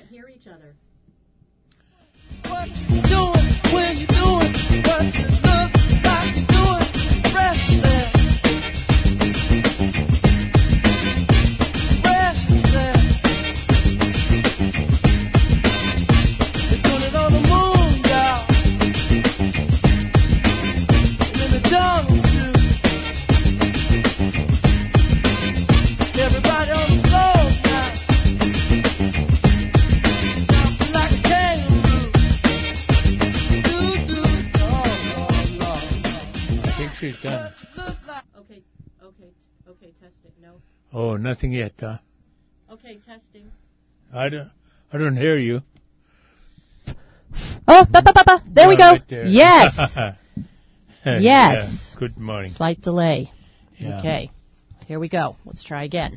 can't hear each other. What you doing when you doing what you look like you're doing? Restless. You're doing it on the moon, y'all. And in the jungle, too. Everybody on the floor now. Jumping like a kangaroo. I think she's done. Okay, testing. No. Oh, nothing yet, huh? Okay, testing. I don't hear you. Oh, there we go. Right there. Yes. Yes. Yeah. Good morning. Slight delay. Yeah. Okay. Here we go. Let's try again.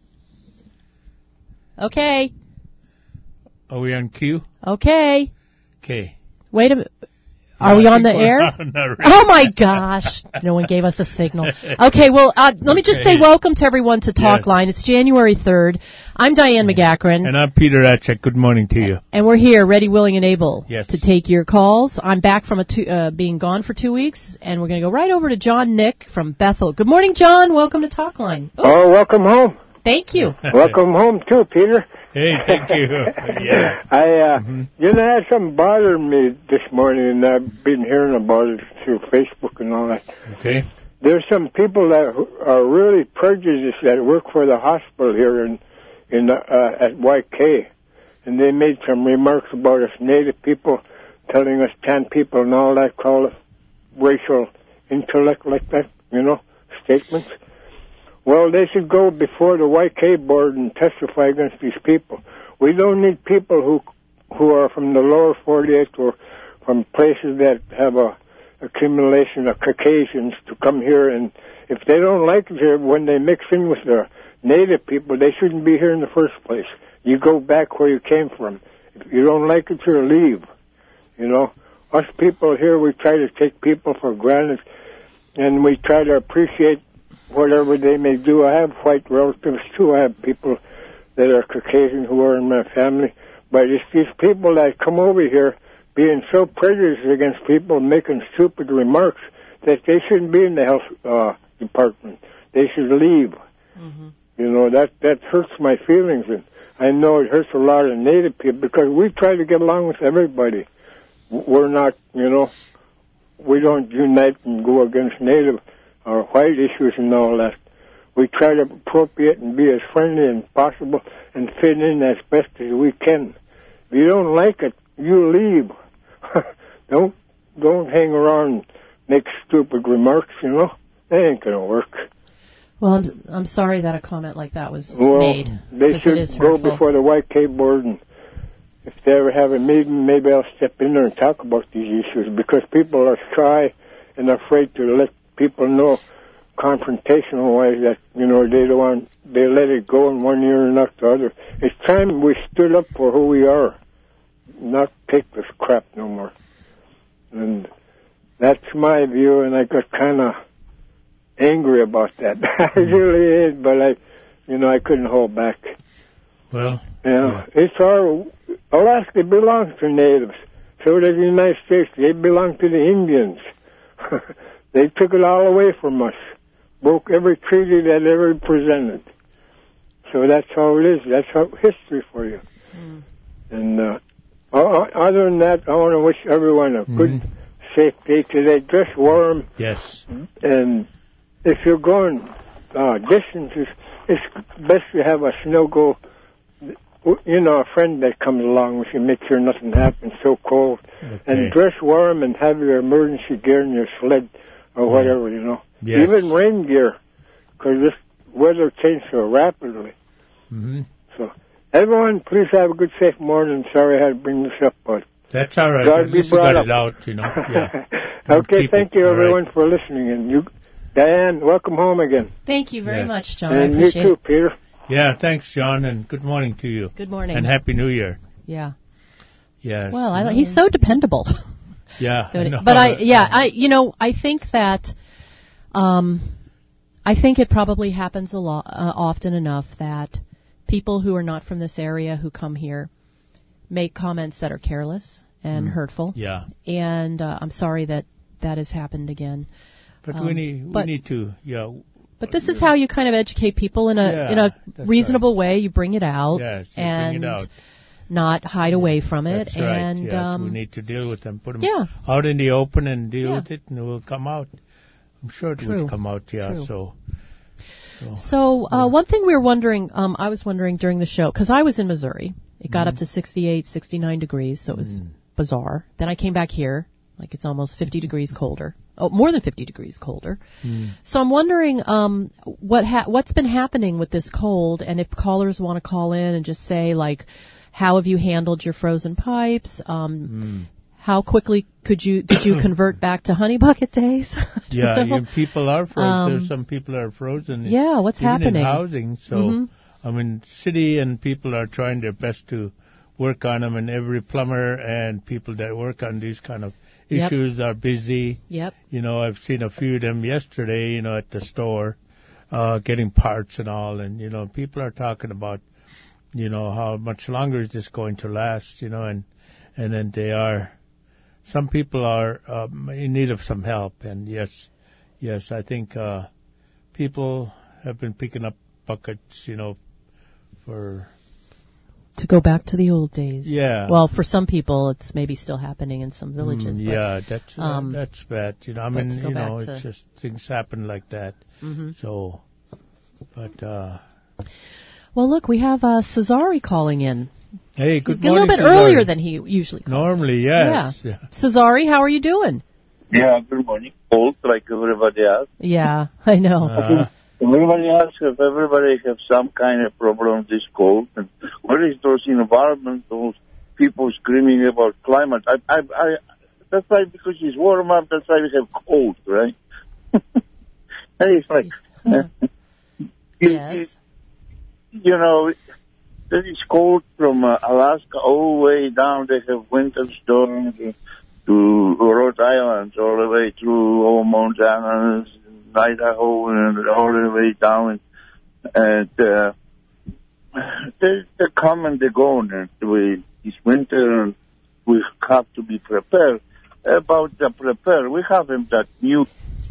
Okay. Are we on cue? Okay. Okay. Wait a minute. Are we on the air? Not really. Oh, my gosh. No one gave us a signal. Okay, well, let me just say welcome to everyone to Talk Line. It's January 3rd. I'm Diane McGackran. And I'm Peter Atchek. Good morning to you. And we're here, ready, willing, and able Yes. to take your calls. I'm back from being gone for 2 weeks, and we're going to go right over to John Nick from Bethel. Good morning, John. Welcome to Talk Line. Oh, welcome home. Thank you. Welcome home, too, Peter. Hey, thank you. Yeah. You know, I had something bothering me this morning, and I've been hearing about it through Facebook and all that. Okay. There's some people that are really prejudiced that work for the hospital here at YK, and they made some remarks about us Native people, telling us 10 people and all that, call it racial intellect like that, you know, statements. Well, they should go before the YK board and testify against these people. We don't need people who are from the lower 48 or from places that have a accumulation of Caucasians to come here, and if they don't like it here, when they mix in with the Native people, they shouldn't be here in the first place. You go back where you came from. If you don't like it here, leave. You know, us people here, we try to take people for granted, and we try to appreciate whatever they may do. I have white relatives too. I have people that are Caucasian who are in my family. But it's these people that come over here being so prejudiced against people making stupid remarks that they shouldn't be in the health department. They should leave. Mm-hmm. You know, that hurts my feelings. And I know it hurts a lot of Native people because we try to get along with everybody. We're not, you know, we don't unite and go against Native or white issues and all that. We try to appropriate and be as friendly as possible and fit in as best as we can. If you don't like it, you leave. Don't hang around and make stupid remarks, you know. That ain't going to work. Well, I'm sorry that a comment like that was well, made. They should go before the YK board, and if they ever have a meeting, maybe I'll step in there and talk about these issues, because people are shy and afraid to let people know confrontational-wise that, you know, they let it go in one ear and not the other. It's time we stood up for who we are, not take this crap no more. And that's my view, and I got kind of angry about that. I really is, but I couldn't hold back. Well, it's Alaska belongs to natives. So does the United States. They belong to the Indians. They took it all away from us. Broke every treaty that ever presented. So that's how it is. That's how history for you. Mm. And other than that, I want to wish everyone a good, safe day today. Dress warm. Yes. And if you're going distances, it's best to have a snow go. You know, a friend that comes along with you, make sure nothing happens. So cold. Okay. And dress warm and have your emergency gear in your sled or whatever, you know. Yes. Even rain gear, because this weather changes so rapidly. Mm-hmm. So, everyone, please have a good, safe morning. Sorry I had to bring this up, but that's all right. At least you got it out, you know. Yeah. Okay, thank you, everyone, for listening. And you, Diane, welcome home again. Thank you very much, John. And you too, Peter. Yeah, thanks, John, and good morning to you. Good morning. And Happy New Year. Yeah. Yes. Well, he's so dependable. Yeah. But I think that, I think it probably happens a lot, often enough that people who are not from this area who come here make comments that are careless and hurtful. Yeah. And I'm sorry that has happened again. But we need to, But this is how you kind of educate people in a reasonable way. You bring it out Yes, you and bring it out. not hide away from it. That's right. And Yes, we need to deal with them. Put them Yeah. out in the open and deal Yeah. with it, and it will come out. I'm sure it True. will come out. Yeah. True. So one thing we were wondering, I was wondering during the show, because I was in Missouri. It got up to 68, 69 degrees, so it was bizarre. Then I came back here, like it's almost 50 degrees colder. Oh, more than 50 degrees colder. So I'm wondering what's been happening with this cold, and if callers want to call in and just say, like, how have you handled your frozen pipes? How quickly did you convert back to honey bucket days? People are frozen. There's some people are frozen. Yeah, what's even happening? in housing. So, I mean, city and people are trying their best to work on them, and every plumber and people that work on these kind of issues are busy. Yep. I've seen a few of them yesterday, at the store, getting parts and all, and, people are talking about, how much longer is this going to last, and then some people are in need of some help, and yes, I think people have been picking up buckets, to go back to the old days. Yeah. Well, for some people, it's maybe still happening in some villages. That's bad. I mean, it's just things happen like that. So, but. Well, look, we have Cesare calling in. Hey, good morning. A little bit Cesare. earlier than he usually calls. Normally, yes. Yeah. Cesare, how are you doing? Yeah, good morning. Cold like everybody else. Yeah, I know. Everybody else, if everybody have some kind of problem this cold, and what is those environment, those people screaming about climate? That's why, because it's warm up, that's why we have cold, right? And it's like, yes. That is cold from Alaska all the way down. They have winter storms to Rhode Island, all the way through Montana, Idaho, and all the way down. And they come and they go. And this winter, and we have to be prepared. About the prepare, we have that new.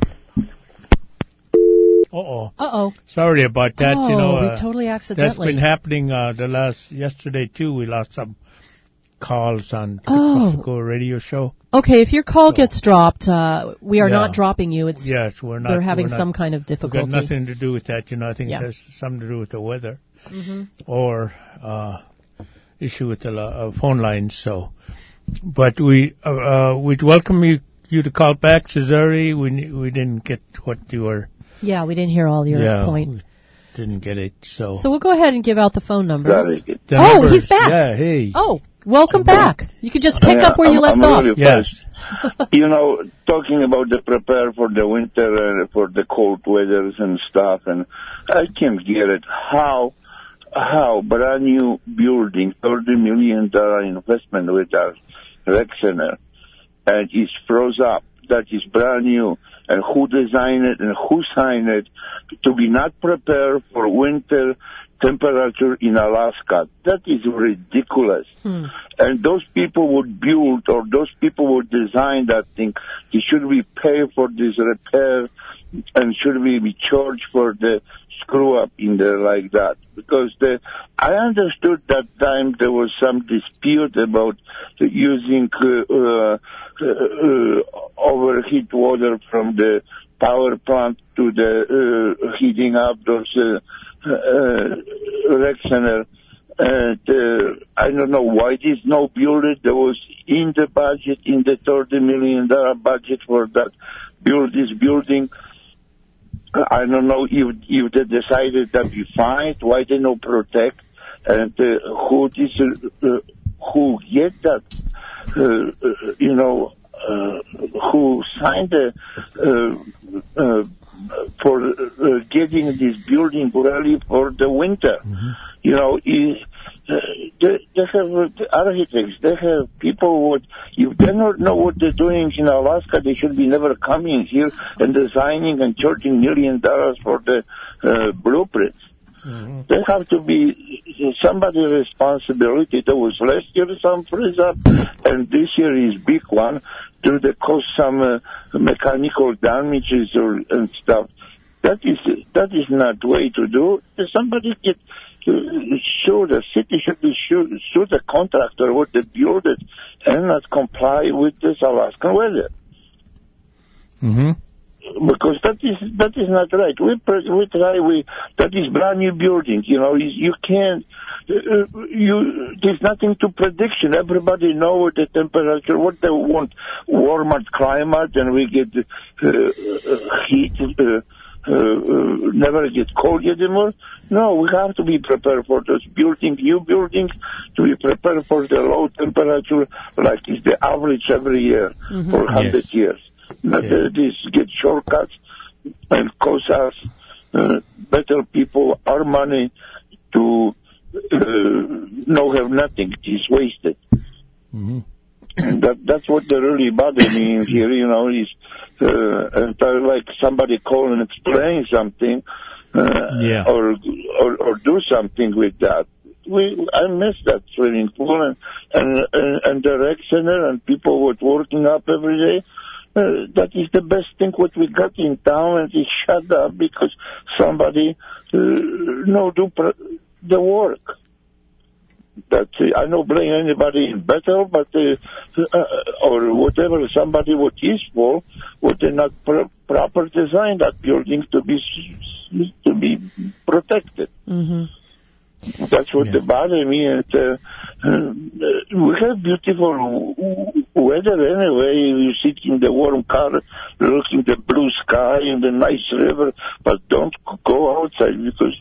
Uh-oh. Sorry about that. We totally accidentally. That's been happening yesterday too. We lost some calls on the Costco radio show. Okay, if your call gets dropped, we are not dropping you. Yes, we're not. They're having we're not, some kind of difficulty. We've got nothing to do with that. I think it has something to do with the weather or issue with the phone lines. So, but we'd welcome you to call back, Cesare. We didn't get what you were. Yeah, we didn't hear all your point. We didn't get it. So we'll go ahead and give out the phone numbers. Numbers. He's back. Yeah, hey. Oh, welcome back. You could just pick up where you left off. Really fast. Talking about the prepare for the winter and for the cold weathers and stuff, and I can't get it. How brand new building, $30 million investment with our rec center, and it's froze up. That is brand new. And who designed it and who signed it to be not prepared for winter temperature in Alaska. That is ridiculous. And those people would build or those people would design that thing. They should be paid for this repair and should be charged for the screw up in there like that. Because I understood that time there was some dispute about using overheat water from the power plant to the heating up those rec center. And I don't know why this no building. There was in the budget, in the $30 million budget for that this building. I don't know if they decided that we fine, why they no protect, and who who get that, who signed for getting this building ready for the winter. They have architects, they have people if they don't know what they're doing in Alaska, they should be never coming here and designing and charging $1 million for the blueprints. There have to be somebody's responsibility. There was last year some freeze up, and this year is big one. Do they cause some mechanical damages and stuff? That is not the way to do. Somebody get sue the city should be sue the contractor what they build it and not comply with this Alaskan weather. Because that is not right. We try. That is brand new building. You can't. There's nothing to prediction. Everybody know the temperature, what they want, warmer climate, and we get heat. Never get cold anymore. No, we have to be prepared for those new buildings, to be prepared for the low temperature, like is the average every year for 100 years. Not this get shortcuts and cost us better people our money to no have nothing. It's wasted. And that's what really bothers me in here, is and like somebody call and explain something or do something with that. I miss that swimming pool and the rec center and people were working up every day. That is the best thing what we got in town, and it shut up because somebody do the work. I don't blame anybody in Bethel, but or whatever somebody what is for, would they not proper design that building to be protected. That's what bothers me. And we have beautiful weather anyway. You sit in the warm car, looking the blue sky and the nice river, but don't go outside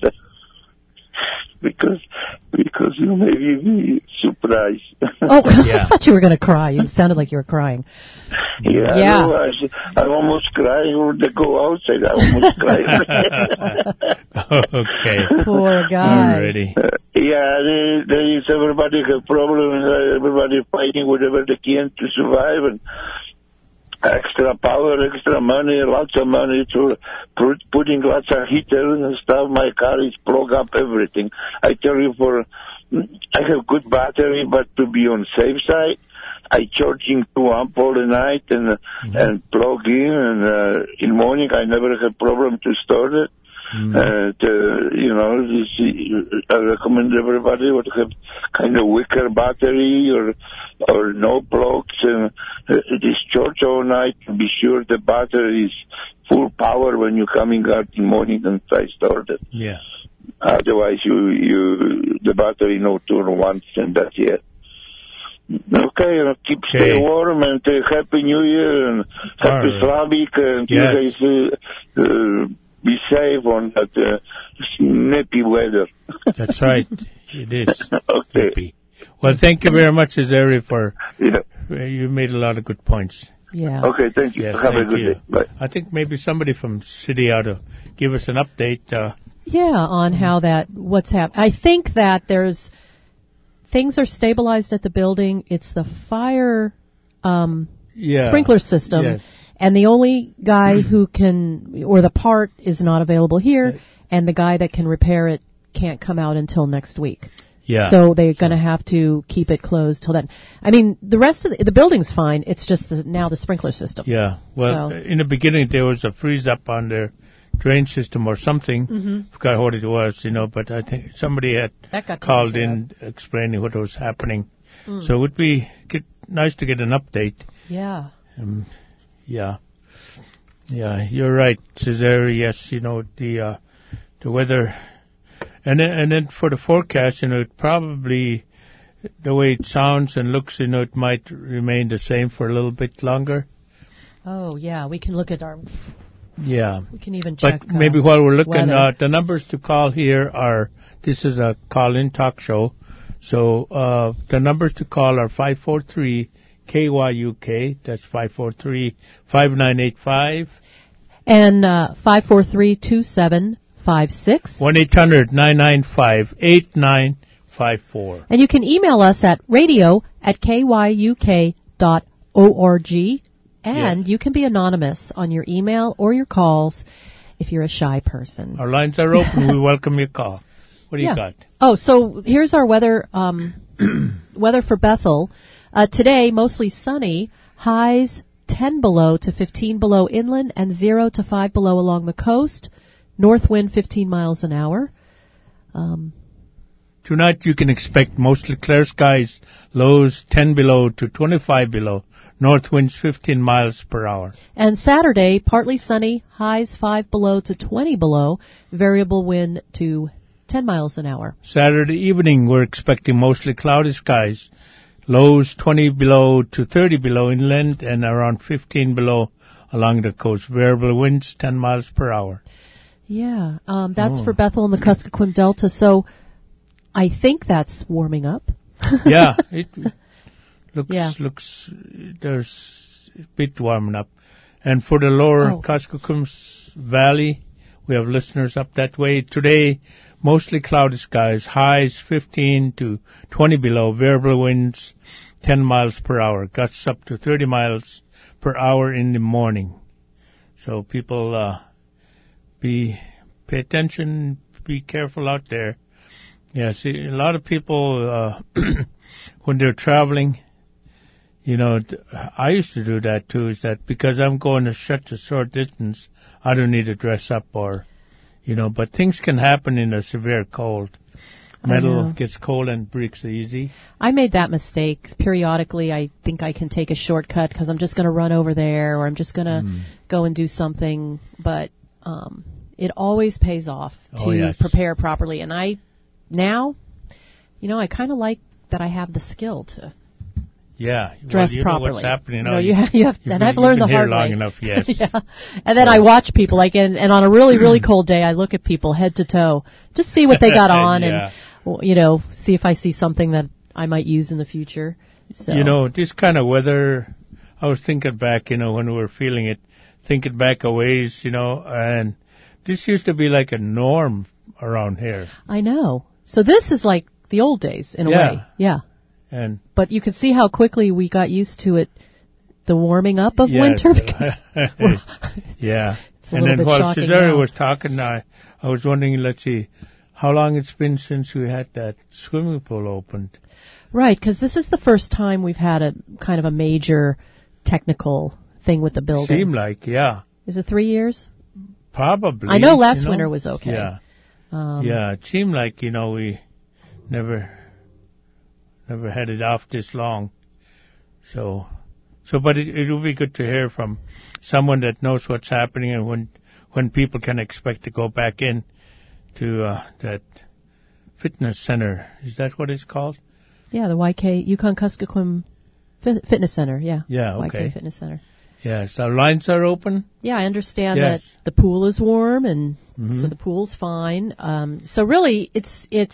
because you may be surprised. Oh, I thought you were going to cry. You sounded like you were crying. Yeah. I almost cried when they go outside. I almost cried. Okay. Poor guy. Already. There is everybody have problems. Everybody fighting whatever they can to survive, and extra power, extra money, lots of money to putting lots of heater and stuff. My car is plug up everything. I tell you, I have good battery, but to be on safe side, I charging 2 amp all the night and plug in, and in morning I never have problem to start it. I recommend everybody would have kind of wicker battery or no plugs and discharge all night to be sure the battery is full power when you're coming out in the morning and try start it. Yeah. Otherwise, the battery no turn once and that's it. Okay, stay warm and Happy New Year and Happy Slavic and you guys be safe on that nippy weather. That's right. It is. Okay. Nippy. Well, thank you very much, Azeri, for you made a lot of good points. Yeah. Okay, thank you. Have a good day. Bye. I think maybe somebody from city ought to give us an update. On how what's happening. I think that things are stabilized at the building. It's the fire sprinkler system. Yes. And the only guy who can, or the part is not available here, and the guy that can repair it can't come out until next week. Yeah. So they're going to have to keep it closed till then. I mean, the rest of the building's fine. It's just now the sprinkler system. Yeah. Well, in the beginning there was a freeze up on their drain system or something. Forgot what it was, but I think somebody had called in explaining what was happening. So it would be nice to get an update. Yeah. Yeah, you're right, Cesare. Yes, the weather, and then for the forecast, it probably the way it sounds and looks, it might remain the same for a little bit longer. Oh yeah, we can look at our. Yeah, we can even check. But maybe while we're looking, weather. The numbers to call here are. This is a call-in talk show, so the numbers to call are 543. KYUK, that's 543-5985. And 543-2756. 1-800-995-8954. And you can email us at radio@kyuk.org. And you can be anonymous on your email or your calls if you're a shy person. Our lines are open. We welcome your call. What do you got? Oh, so here's our weather weather for Bethel. Today, mostly sunny. Highs 10 below to 15 below inland and 0 to 5 below along the coast. North wind 15 miles an hour. Tonight you can expect mostly clear skies, lows 10 below to 25 below, north winds 15 miles per hour. And Saturday, partly sunny, highs 5 below to 20 below, variable wind to 10 miles an hour. Saturday evening we're expecting mostly cloudy skies, lows 20 below to 30 below inland and around 15 below along the coast, variable winds 10 miles per hour. Yeah, that's for Bethel and the Kuskokwim Delta. So I think that's warming up. Yeah, it looks there's a bit warming up. And for the lower Kuskokwim Valley, we have listeners up that way. Today, mostly cloudy skies, highs 15 to 20 below, variable winds 10 miles per hour, gusts up to 30 miles per hour in the morning. So people pay attention, be careful out there. Yeah, see, a lot of people, when they're traveling, you know, I used to do that too, is that because I'm going to such a short distance, I don't need to dress up or, you know, but things can happen in a severe cold. Metal gets cold and breaks easy. I made that mistake. Periodically, I think I can take a shortcut because I'm just going to run over there or I'm just going to go and do something. But it always pays off to prepare properly. And now, you know, I kind of like that I have the skill to dress properly. Know what's happening. You have, and I've learned the hard way. Long enough, yes. And then I watch people, like, and on a really, really cold day, I look at people head to toe, just see what they got on and, you know, see if I see something that I might use in the future. So. You know, this kind of weather, I was thinking back, you know, when we were feeling it, thinking back a ways, you know, and this used to be like a norm around here. I know. So this is like the old days in a way. Yeah. But you can see how quickly we got used to it, the warming up of winter. Yeah. And then while Cesare was talking, I was wondering, let's see, how long it's been since we had that swimming pool opened. Right, because this is the first time we've had a kind of a major technical thing with the building. Seemed like, yeah. Is it 3 years? Probably. I know last winter was okay. Yeah. It seemed like, you know, we never had it off this long. So, but it will be good to hear from someone that knows what's happening and when people can expect to go back in to that fitness center. Is that what it's called? Yeah, the YK Yukon Kuskokwim Fitness Center. Yeah. Yeah. Okay. YK Fitness Center. Yes, our lines are open. Yeah, I understand that the pool is warm, and so the pool's fine. So really, it's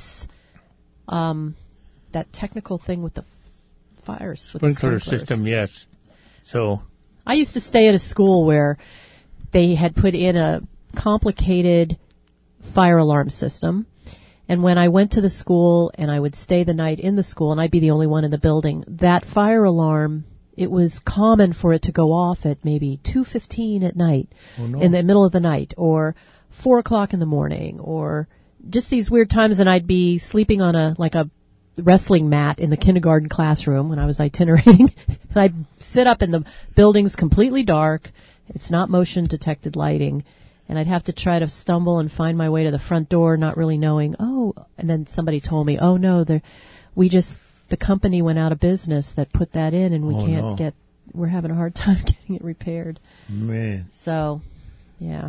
that technical thing with the fires, with sprinkler the sprinklers system. Yes. So I used to stay at a school where they had put in a complicated fire alarm system, and when I went to the school and I would stay the night in the school, and I'd be the only one in the building, that fire alarm, it was common for it to go off at maybe 2:15 at night, in the middle of the night, or 4 o'clock in the morning, or just these weird times. And I'd be sleeping on a wrestling mat in the kindergarten classroom when I was itinerating, and I'd sit up, and the building's completely dark. It's not motion detected lighting, and I'd have to try to stumble and find my way to the front door, not really knowing. And then somebody told me, "Oh no, the company went out of business that put that in, and we can't we're having a hard time getting it repaired." Man. So, yeah.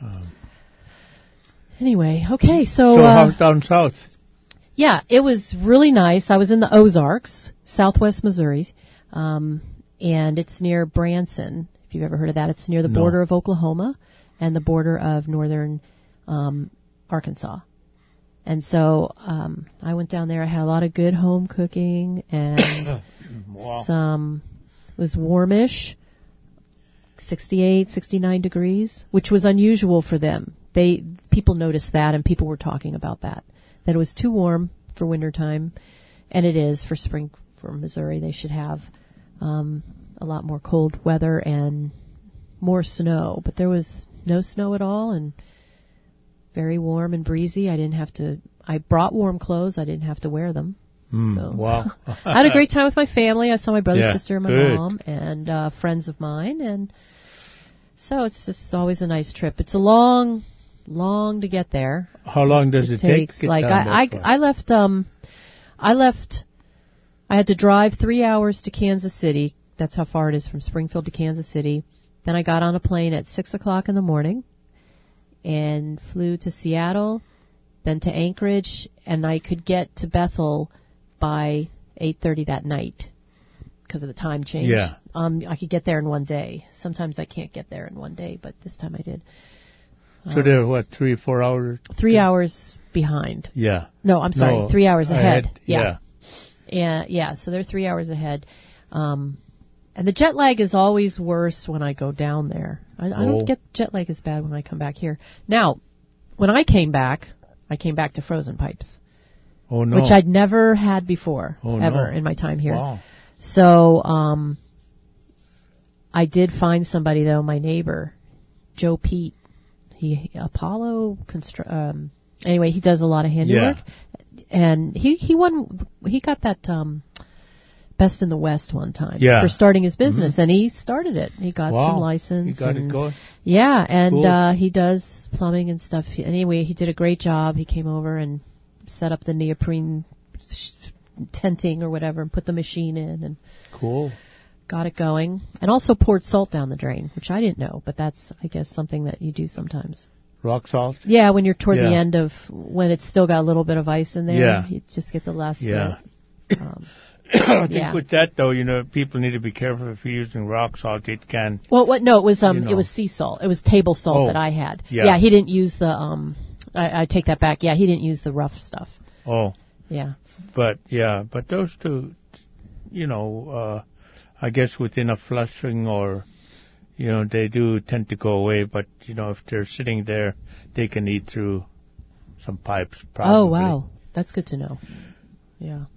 Anyway, okay, so how's down south? Yeah, it was really nice. I was in the Ozarks, southwest Missouri, and it's near Branson, if you've ever heard of that. It's near the border of Oklahoma and the border of northern Arkansas. And so I went down there. I had a lot of good home cooking, and it was warmish, 68, 69 degrees, which was unusual for them. People noticed that, and people were talking about that it was too warm for wintertime, and it is for spring for Missouri. They should have a lot more cold weather and more snow, but there was no snow at all, and very warm and breezy. I didn't have to I brought warm clothes. I didn't have to wear them. So Wow. I had a great time with my family. I saw my brother, Yeah, sister, and my good. mom, and friends of mine, and so it's just always a nice trip. It's a long to get there. How long does it take? Takes to get like down that far? I left. I had to drive 3 hours to Kansas City. That's how far it is from Springfield to Kansas City. Then I got on a plane at 6:00 in the morning and flew to Seattle, then to Anchorage, and I could get to Bethel by 8:30 that night because of the time change. Yeah. I could get there in one day. Sometimes I can't get there in one day, but this time I did. So they're, what, 3 or 4 hours? 3 hours behind. Yeah. No, I'm sorry, No, 3 hours ahead. Yeah. Yeah, so they're 3 hours ahead. And the jet lag is always worse when I go down there. I don't get jet lag as bad when I come back here. Now, when I came back to frozen pipes, Oh, no. which I'd never had before, ever no. in my time here. Wow. So I did find somebody, though, my neighbor, Joe Pete. Apollo anyway, he does a lot of handiwork, and he got that Best in the West one time for starting his business, and he started it. He got some license. He got it going. Yeah, and Cool. he does plumbing and stuff. Anyway, he did a great job. He came over and set up the neoprene tenting or whatever, and put the machine in, and Cool. got it going, and also poured salt down the drain, which I didn't know, but that's, I guess, something that you do sometimes. Rock salt? Yeah, when you're toward the end of, when it's still got a little bit of ice in there, you just get the last Yeah. bit. I think with that, though, people need to be careful if you're using rock salt. It can... Well, no, it was it was sea salt. It was table salt that I had. Yeah. He didn't use the, I take that back. Yeah, he didn't use the rough stuff. Oh. Yeah. But those two, I guess within a flushing or, they do tend to go away. But, if they're sitting there, they can eat through some pipes, probably. Oh, wow. That's good to know. Yeah.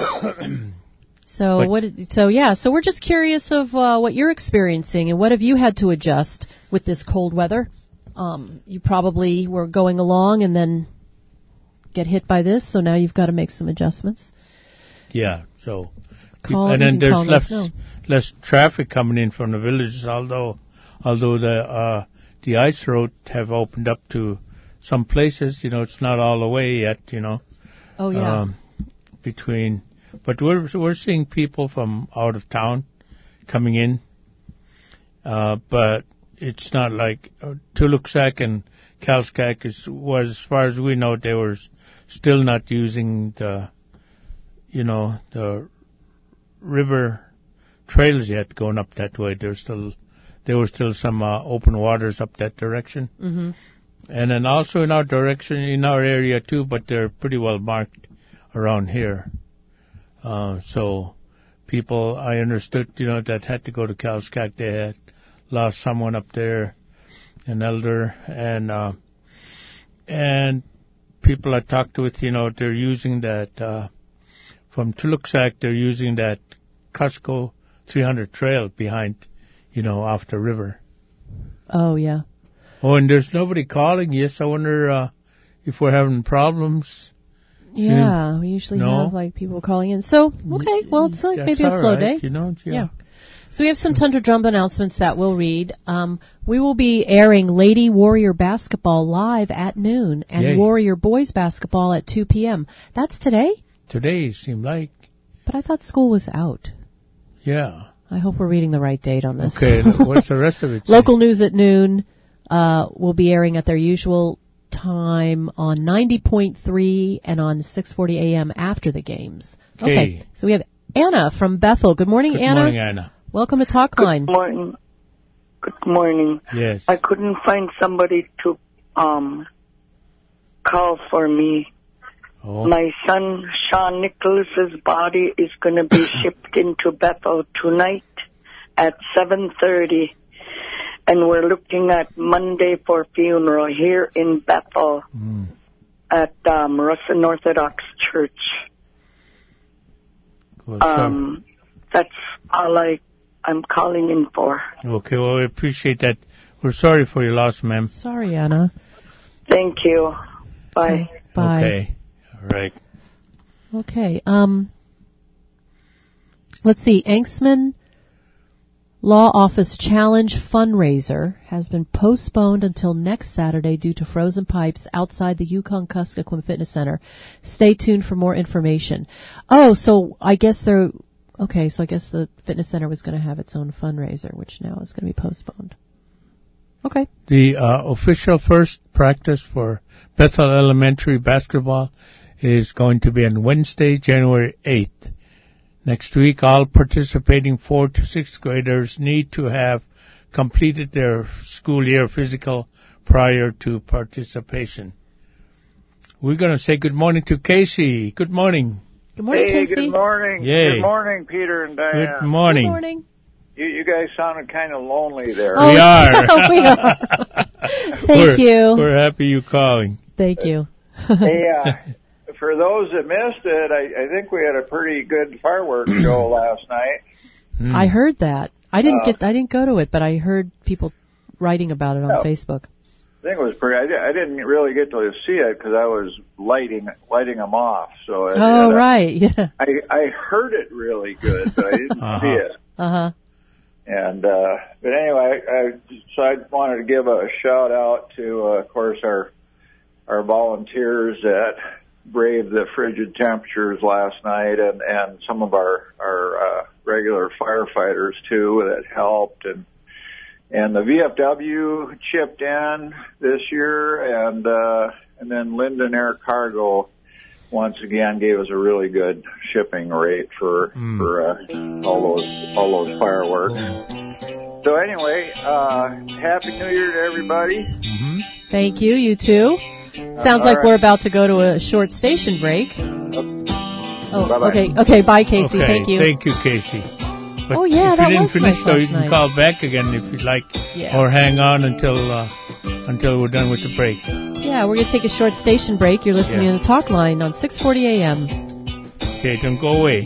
So we're just curious of what you're experiencing and what have you had to adjust with this cold weather. You probably were going along and then get hit by this, so now you've got to make some adjustments. Yeah, so... And then there's less traffic coming in from the villages, although the ice road have opened up to some places. It's not all the way yet. Oh yeah. But we're seeing people from out of town coming in, but it's not like Tuluksak and Calskak was, as far as we know, they were still not using the river trails yet going up that way. There were still some open waters up that direction. Mm-hmm. And then also in our direction, in our area too, but they're pretty well marked around here. So people, I understood, that had to go to Calskak, they had lost someone up there, an elder, and people I talked with, they're using that, from Tuluksak, they're using that Cusco 300 trail behind, off the river. Oh, yeah. Oh, and there's nobody calling. Yes, I wonder if we're having problems. Yeah, we usually have people calling in. So, okay, well, it's like maybe a slow day. Yeah. So we have some Tundra Drum announcements that we'll read. We will be airing Lady Warrior Basketball live at noon and Warrior Boys Basketball at 2 p.m. That's today? Today seemed like. But I thought school was out. Yeah. I hope we're reading the right date on this. Okay, what's the rest of it? Local news at noon will be airing at their usual time on 90.3 and on 6:40 a.m. after the games. Okay, so we have Anna from Bethel. Good morning, Anna. Good morning, Anna. Welcome to Talkline. Good morning. Good morning. Yes. I couldn't find somebody to call for me. Oh. My son, Sean Nicholas's body is going to be shipped into Bethel tonight at 7:30. And we're looking at Monday for funeral here in Bethel at Russin Orthodox Church. Well, that's all I'm calling in for. Okay, well, we appreciate that. We're sorry for your loss, ma'am. Sorry, Anna. Thank you. Bye. Bye. Okay. Right. Okay. Let's see. Anxman Law Office Challenge fundraiser has been postponed until next Saturday due to frozen pipes outside the Yukon-Kuskokwim Fitness Center. Stay tuned for more information. Oh, so I guess the fitness center was going to have its own fundraiser, which now is going to be postponed. Okay. The official first practice for Bethel Elementary basketball is going to be on Wednesday, January 8th. Next week, all participating 4th to 6th graders need to have completed their school year physical prior to participation. We're going to say good morning to Casey. Good morning. Good morning, Hey, Casey. good morning. Yay. Good morning, Peter and Diane. Good morning. Good morning. You guys sounded kind of lonely there. Oh, We are. we are. Thank you. We're happy you calling. Thank you. Hey, for those that missed it, I think we had a pretty good fireworks show last night. I heard that. I didn't go to it, but I heard people writing about it on Facebook. I think it was pretty. I didn't really get to see it because I was lighting them off. So Right, yeah. I heard it really good, but I didn't see it. And but anyway, so I wanted to give a shout out to, of course, our volunteers that braved the frigid temperatures last night, and some of our regular firefighters too that helped, and the VFW chipped in this year, and then Linden Air Cargo once again gave us a really good shipping rate for all those fireworks. So anyway, Happy New Year to everybody. Thank you. You too. Sounds like we're about to go to a short station break. Oh, Bye-bye. okay. Bye, Casey. Okay, Thank you. Thank you, Casey. But Oh, yeah, if that you was didn't finish, nice though, last you can night. call back again if you'd like, Yeah. or hang on until we're done with the break. Yeah, we're going to take a short station break. You're listening to the Talk Line on 640 AM. Okay, don't go away.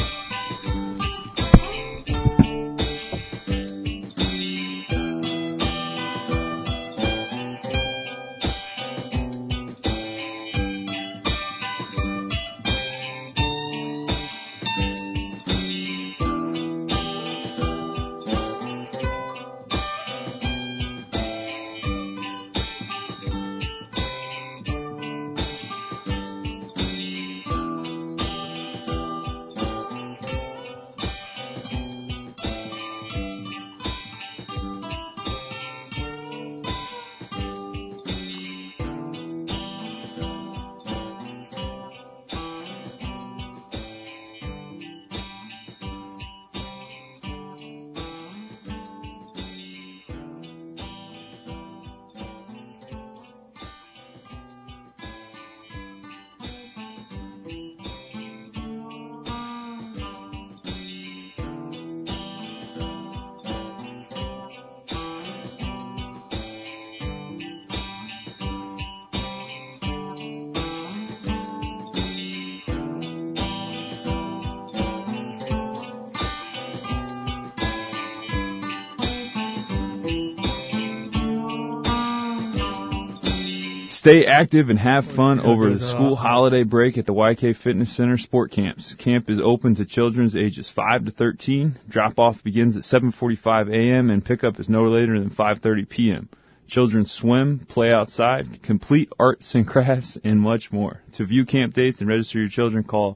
Stay active and have fun over the school holiday break at the YK Fitness Center Sport Camps. Camp is open to children ages 5 to 13. Drop-off begins at 7:45 a.m. and pickup is no later than 5:30 p.m. Children swim, play outside, complete arts and crafts, and much more. To view camp dates and register your children, call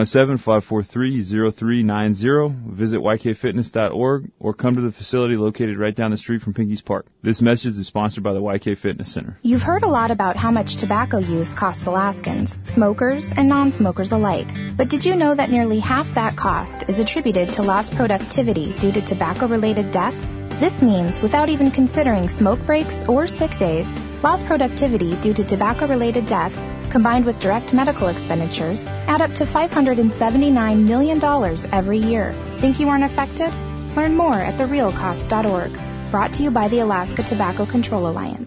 907-543-0390, visit ykfitness.org, or come to the facility located right down the street from Pinky's Park. This message is sponsored by the YK Fitness Center. You've heard a lot about how much tobacco use costs Alaskans, smokers and non-smokers alike. But did you know that nearly half that cost is attributed to lost productivity due to tobacco-related deaths? This means, without even considering smoke breaks or sick days, lost productivity due to tobacco-related deaths, combined with direct medical expenditures, add up to $579 million every year. Think you aren't affected? Learn more at therealcost.org. Brought to you by the Alaska Tobacco Control Alliance.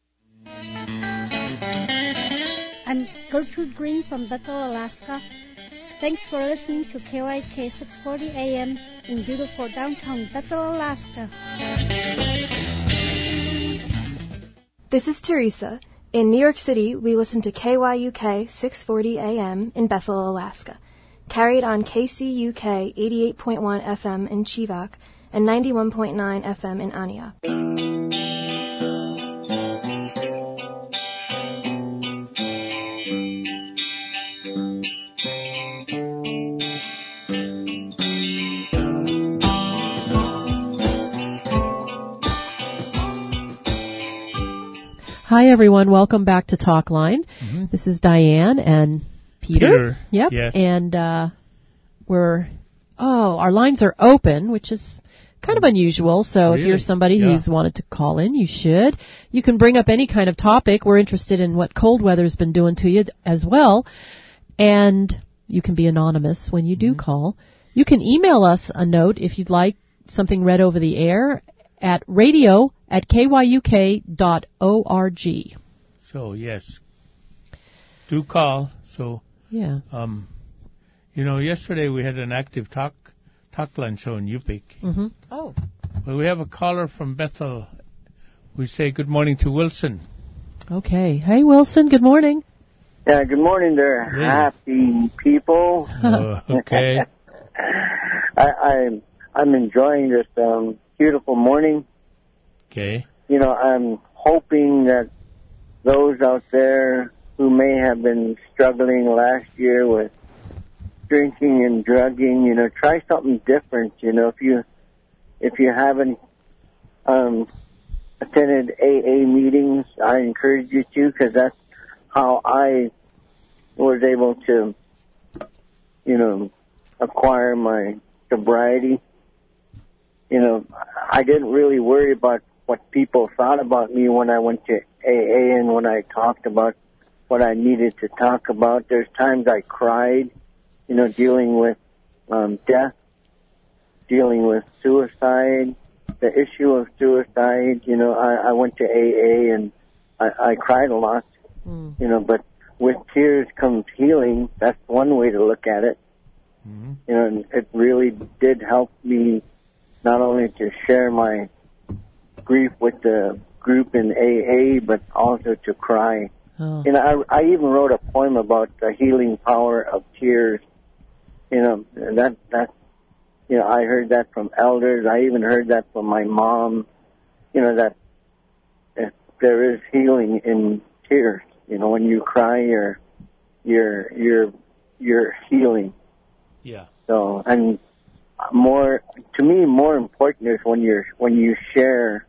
I'm Gertrude Green from Bethel, Alaska. Thanks for listening to KYK 640 AM in beautiful downtown Bethel, Alaska. This is Teresa. In New York City, we listen to KYUK 640 AM in Bethel, Alaska, carried on KCUK 88.1 FM in Chivak and 91.9 FM in Aniak. Hi, everyone. Welcome back to Talkline. Mm-hmm. This is Diane and Peter. Yep. Yes. And our lines are open, which is kind of unusual. So Really? if you're somebody who's wanted to call in, you should. You can bring up any kind of topic. We're interested in what cold weather's been doing to you as well. And you can be anonymous when you do call. You can email us a note if you'd like something read over the air at radio@kyuk.org. So, yes. Do call. So, yeah. Yesterday we had an active talkline show in Yupik. Mm-hmm. Oh. Well, we have a caller from Bethel. We say good morning to Wilson. Okay. Hey, Wilson. Good morning. Yeah, good morning there, happy people. Okay. I'm enjoying this beautiful morning. Okay. I'm hoping that those out there who may have been struggling last year with drinking and drugging, try something different. If you haven't attended AA meetings, I encourage you to, because that's how I was able to, acquire my sobriety. I didn't really worry about what people thought about me when I went to AA and when I talked about what I needed to talk about. There's times I cried, dealing with death, dealing with suicide, the issue of suicide. I went to AA and I cried a lot, but with tears comes healing. That's one way to look at it. Mm-hmm. And it really did help me not only to share my grief with the group in AA, but also to cry. Oh. I even wrote a poem about the healing power of tears. I heard that from elders. I even heard that from my mom. That there is healing in tears. When you cry, you're healing. Yeah. So, and more important is when you share.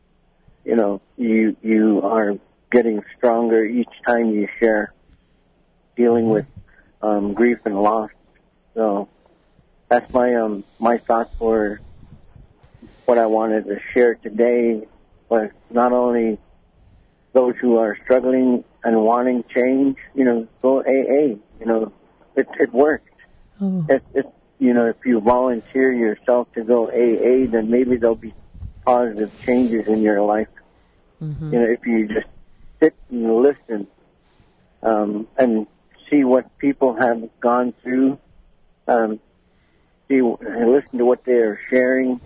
You are getting stronger each time you share, dealing with grief and loss. So that's my thoughts for what I wanted to share today. Was not only those who are struggling and wanting change, go AA. It works. Oh. If you volunteer yourself to go AA, then maybe there'll be positive changes in your life. Mm-hmm. If you just sit and listen, and see what people have gone through, listen to what they are sharing.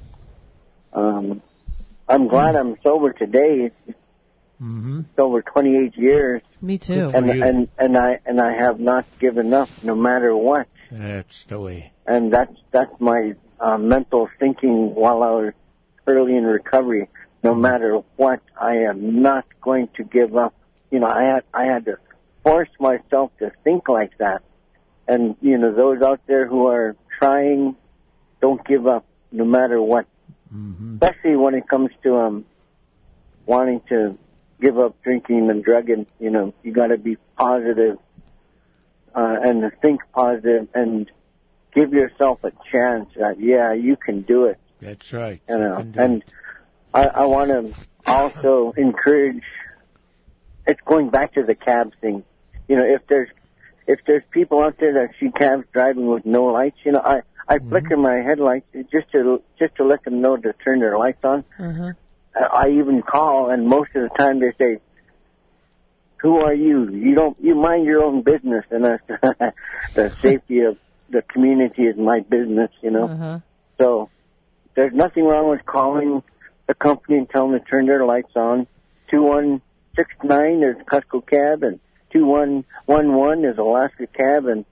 I'm glad I'm sober today. Mm-hmm. It's over 28 years. Me too. And I have not given up, no matter what. That's the way. And that's my mental thinking while I was early in recovery. No matter what, I am not going to give up. I had to force myself to think like that. And those out there who are trying, don't give up, no matter what. Mm-hmm. Especially when it comes to wanting to give up drinking and drugging. You got to be positive and think positive and give yourself a chance that you can do it. That's right. And I want to also encourage. It's going back to the cab thing. If there's people out there that see cabs driving with no lights, I flicker my headlights just to let them know to turn their lights on. Uh-huh. I even call, and most of the time they say, "Who are you? You mind your own business." And the safety of the community is my business, Uh-huh. So there's nothing wrong with calling the company and tell them to turn their lights on. 21 569 is Cusco Cab, and 2111 is Alaska Cab, and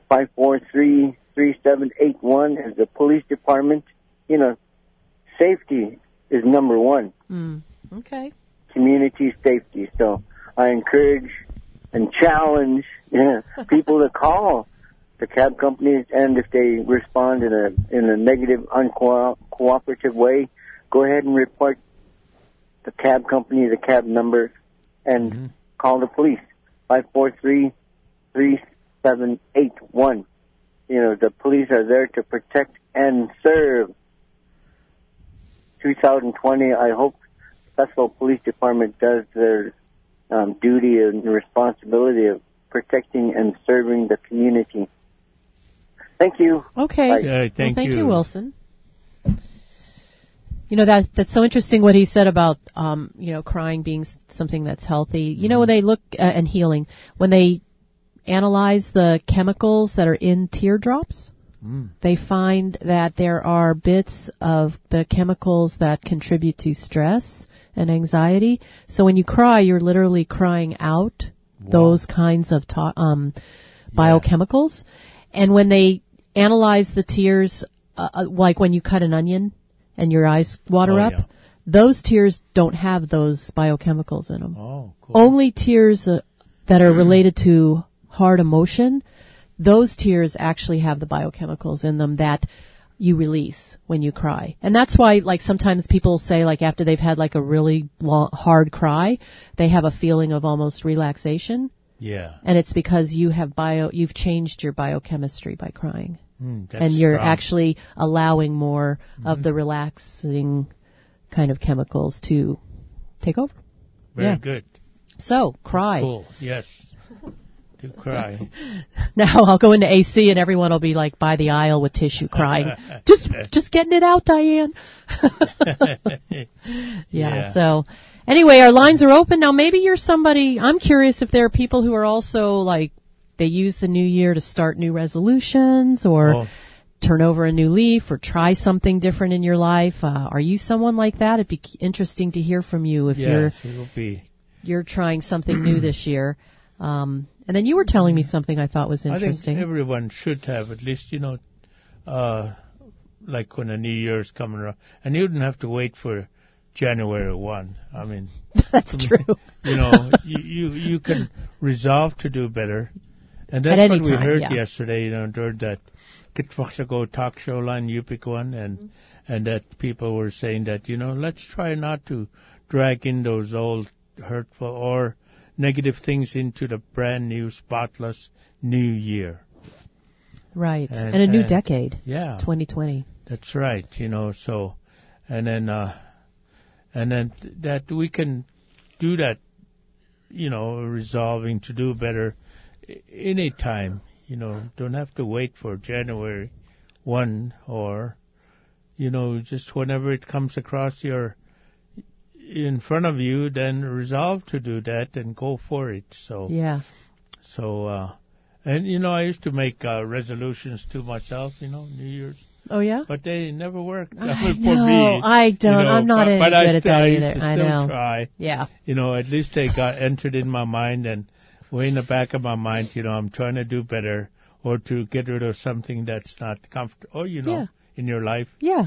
543-3781 is the police department. You know, safety is number one. Okay. Community safety. So I encourage and challenge people to call the cab companies, and if they respond in a negative, uncooperative way, go ahead and report the cab company, the cab number, and call the police. 543-3781. You know, the police are there to protect and serve. 2020, I hope Cusco Police Department does their duty and responsibility of protecting and serving the community. Thank you. Okay. Thank you, Wilson. You know, that's so interesting what he said about, crying being something that's healthy. You know, when they look and healing, when they analyze the chemicals that are in teardrops, they find that there are bits of the chemicals that contribute to stress and anxiety. So when you cry, you're literally crying out those kinds of biochemicals. And when they analyze the tears, like when you cut an onion and your eyes water up, those tears don't have those biochemicals in them. Oh, cool. Only tears that are related to hard emotion, those tears actually have the biochemicals in them that you release when you cry. And that's why, like, sometimes people say, like, after they've had, like, a really long, hard cry, they have a feeling of almost relaxation. Yeah. And it's because you've changed your biochemistry by crying. That's and you're strong. actually allowing more of the relaxing kind of chemicals to take over. Very good. So, cry. That's cool. Yes. To cry. Now I'll go into AC and everyone will be like by the aisle with tissue crying. just getting it out, Diane. So anyway, our lines are open. Now maybe you're somebody, I'm curious if there are people who are also like, they use the new year to start new resolutions or turn over a new leaf or try something different in your life. Are you someone like that? It'd be interesting to hear from you if you're trying something new this year. And then you were telling me something I thought was interesting. I think everyone should have at least, like when the New Year's coming around. And you wouldn't have to wait for January 1. I mean, that's true. You can resolve to do better. And that's what we heard yesterday, during that Kitwasago talk show line, Yupik one, and that people were saying that, let's try not to drag in those old hurtful or negative things into the brand new, spotless new year. Right. And a new decade. Yeah. 2020. That's right. So, and then that we can do that, resolving to do better any time. Don't have to wait for January 1 or, just whenever it comes across in front of you, then resolve to do that and go for it. So and I used to make resolutions to myself, New Year's. Oh yeah, but they never worked for me. I don't. I'm not any good at that either. I know. Try. Yeah. At least they got entered in my mind, and way in the back of my mind, I'm trying to do better or to get rid of something that's not comfortable. Or in your life. Yeah.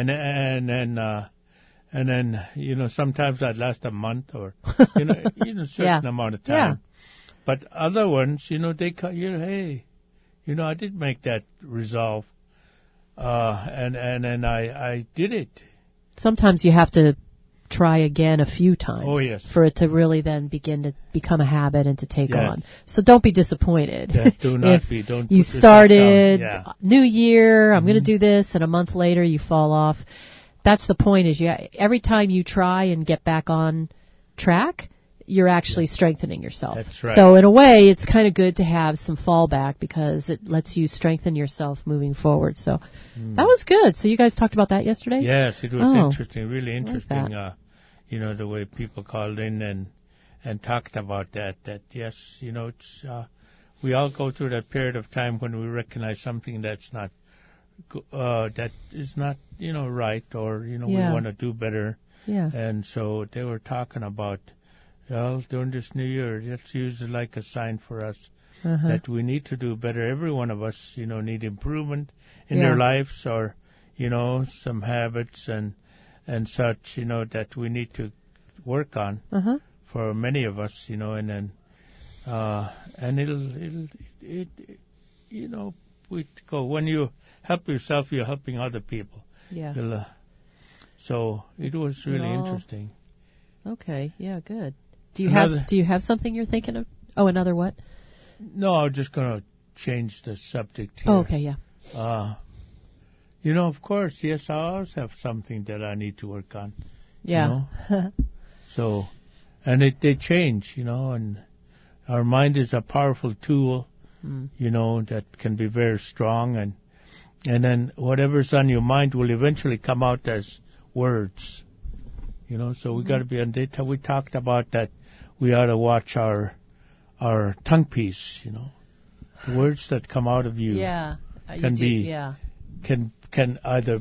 And then, sometimes I'd last a month or, a certain amount of time. Yeah. But other ones, they call you, hey, I did make that resolve. And then I did it. Sometimes you have to try again a few times. Oh, yes. For it to really then begin to become a habit and to take on. So don't be disappointed. Yeah, do not be. Don't you put started, down. New Year, I'm going to do this, and a month later you fall off. That's the point, is every time you try and get back on track, you're actually strengthening yourself. That's right. So in a way, it's kind of good to have some fallback because it lets you strengthen yourself moving forward. So that was good. So you guys talked about that yesterday? Yes, it was interesting, really interesting. Like the way people called in and talked about that yes, it's we all go through that period of time when we recognize something that's not that is not right, or we want to do better. Yeah. And so they were talking about Well, during this new year, let's use it like a sign for us Uh-huh. that we need to do better. Every one of us, need improvement in Yeah. their lives, or some habits and such, that we need to work on. Uh-huh. For many of us, and then and we go, when you help yourself, you're helping other people. Yeah. So it was really all- interesting. Okay. Yeah. Good. Do you Another- have something you're thinking of? Oh, another what? No, I'm just going to change the subject here. Oh, okay. Yeah. Of course, yes, I always have something that I need to work on. Yeah. So, and they change, and our mind is a powerful tool, that can be very strong, and then whatever's on your mind will eventually come out as words, so we got to be on data. We talked about that. We ought to watch our tongue piece, the words that come out of you. Yeah. Can be, Yeah. can either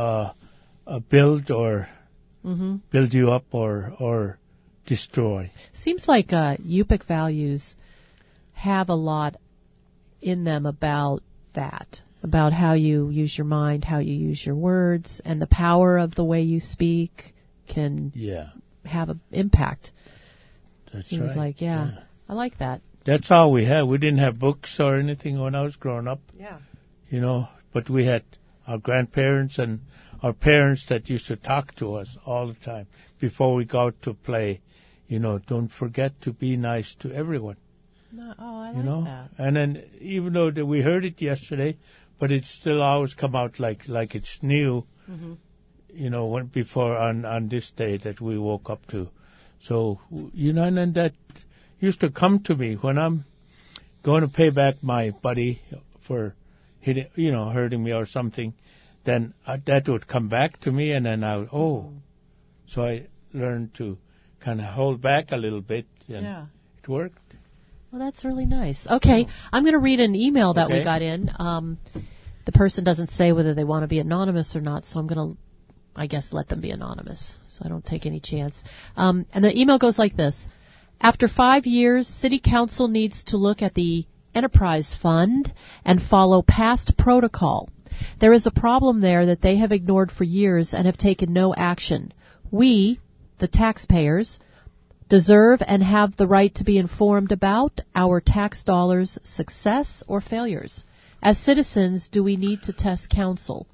build or build you up or destroy. Seems like Yupik values have a lot in them about that, about how you use your mind, how you use your words, and the power of the way you speak can have an impact. That's Seems right. like, yeah, I like that. That's all we had. We didn't have books or anything when I was growing up. Yeah. But we had our grandparents and our parents that used to talk to us all the time before we go out to play. Don't forget to be nice to everyone. No, I like that. And then even though that we heard it yesterday, but it still always come out like it's new. When before on this day that we woke up to. So and then that used to come to me when I'm going to pay back my buddy for hurting me or something. Then that would come back to me, and then I would, so I learned to kind of hold back a little bit, and it worked. Well, that's really nice. Okay, I'm going to read an email that we got in. The person doesn't say whether they want to be anonymous or not, so I'm going to, I guess, let them be anonymous, so I don't take any chance. And the email goes like this. After 5 years, City Council needs to look at the Enterprise Fund and follow past protocol. There is a problem there that they have ignored for years and have taken no action. We, the taxpayers, deserve and have the right to be informed about our tax dollars' success or failures. As citizens, do we need to test council?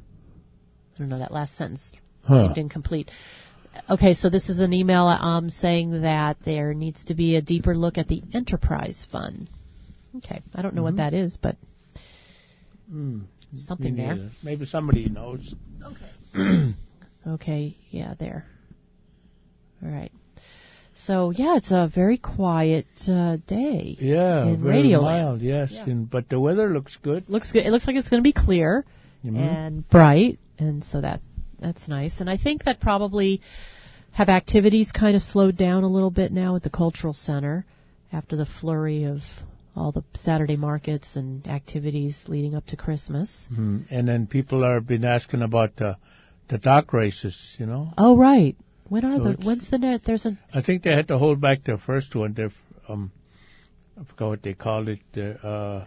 I don't know, that last sentence seemed incomplete. Okay, so this is an email saying that there needs to be a deeper look at the Enterprise Fund. Okay, I don't know what that is, but something there. Maybe somebody knows. Okay. Okay, yeah, there. All right. So, it's a very quiet day. Yeah, in very Radio mild, Land. yes. Yeah. But the weather looks good. Looks good. It looks like it's going to be clear and bright, and so that's nice. And I think that probably have activities kind of slowed down a little bit now at the Cultural Center after the flurry of all the Saturday markets and activities leading up to Christmas. And then people have been asking about the dock races, Oh, right. When's the net? I think they had to hold back their first one. I forgot what they called it. Their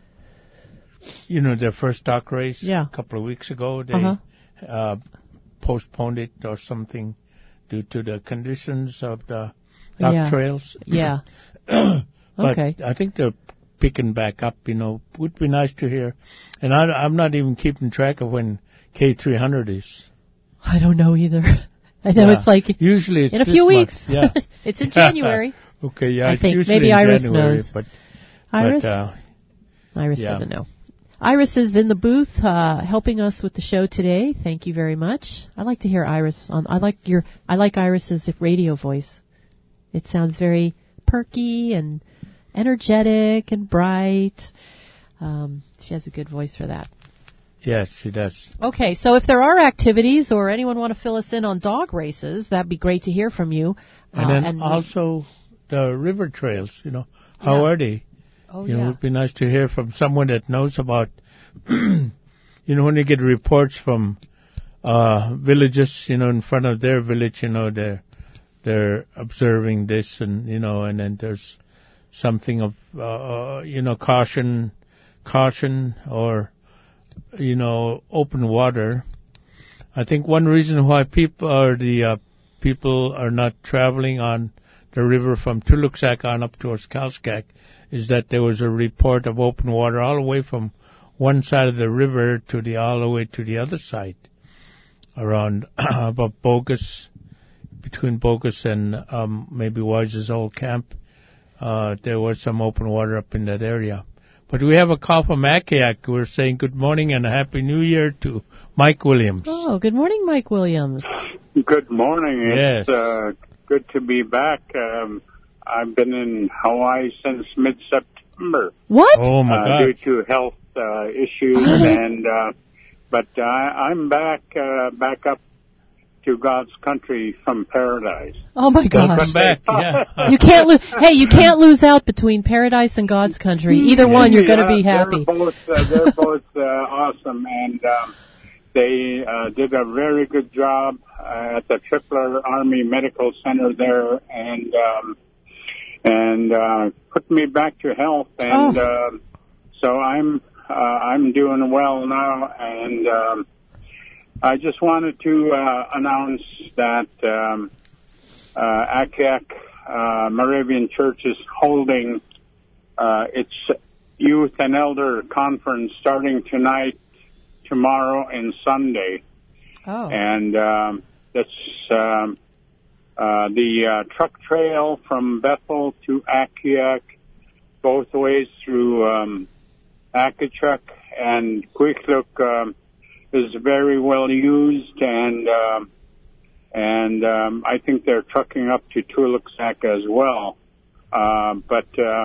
first dock race a couple of weeks ago. They postponed it or something due to the conditions of the dock trails. Yeah. But okay. I think they're picking back up. Would be nice to hear. And I'm not even keeping track of when K300 is. I don't know either. I know it's like usually it's in a few weeks. Yeah, it's in January. Okay, yeah, I it's think usually maybe in Iris January, knows. But Iris doesn't know. Iris is in the booth helping us with the show today. Thank you very much. I like to hear Iris. I like Iris's radio voice. It sounds very perky and energetic and bright. She has a good voice for that. Yes, she does. Okay, so if there are activities or anyone want to fill us in on dog races, that'd be great to hear from you. And then also the river trails, how are they? Oh, it would be nice to hear from someone that knows about, when you get reports from villages, in front of their village, they're observing this, and and then there's something of caution or open water. I think one reason why people are not traveling on the river from Tuluksak on up towards Kalskak is that there was a report of open water all the way from one side of the river all the way to the other side, around about Bogus, between Bogus and maybe Wise's old camp. There was some open water up in that area. But we have a call from Akiak. We're saying good morning and a happy new year to Mike Williams. Oh, good morning, Mike Williams. Good morning. Yes. It's good to be back. I've been in Hawaii since mid-September. What? Oh, my God. Due to health issues, and but I'm back up to God's country from paradise. Oh my God! Welcome back. Yeah. You can't lose. Hey, you can't lose out between paradise and God's country. Either one, you're going to be happy. They're both awesome, and they did a very good job at the Tripler Army Medical Center there, and put me back to health, and so I'm doing well now, and I just wanted to announce that Akiak Moravian Church is holding its Youth and Elder Conference starting tonight, tomorrow, and Sunday. Oh. And that's the truck trail from Bethel to Akiak, both ways through Akichuk and Quikluk, is very well used, and I think they're trucking up to Tuluksak as well. But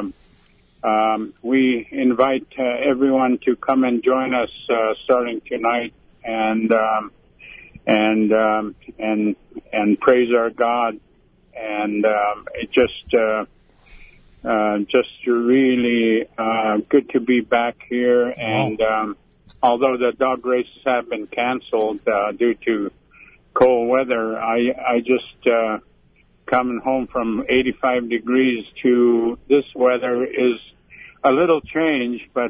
we invite everyone to come and join us starting tonight, and praise our God, and it just really good to be back here, and although the dog races have been canceled due to cold weather, I just coming home from 85 degrees to this weather is a little change, but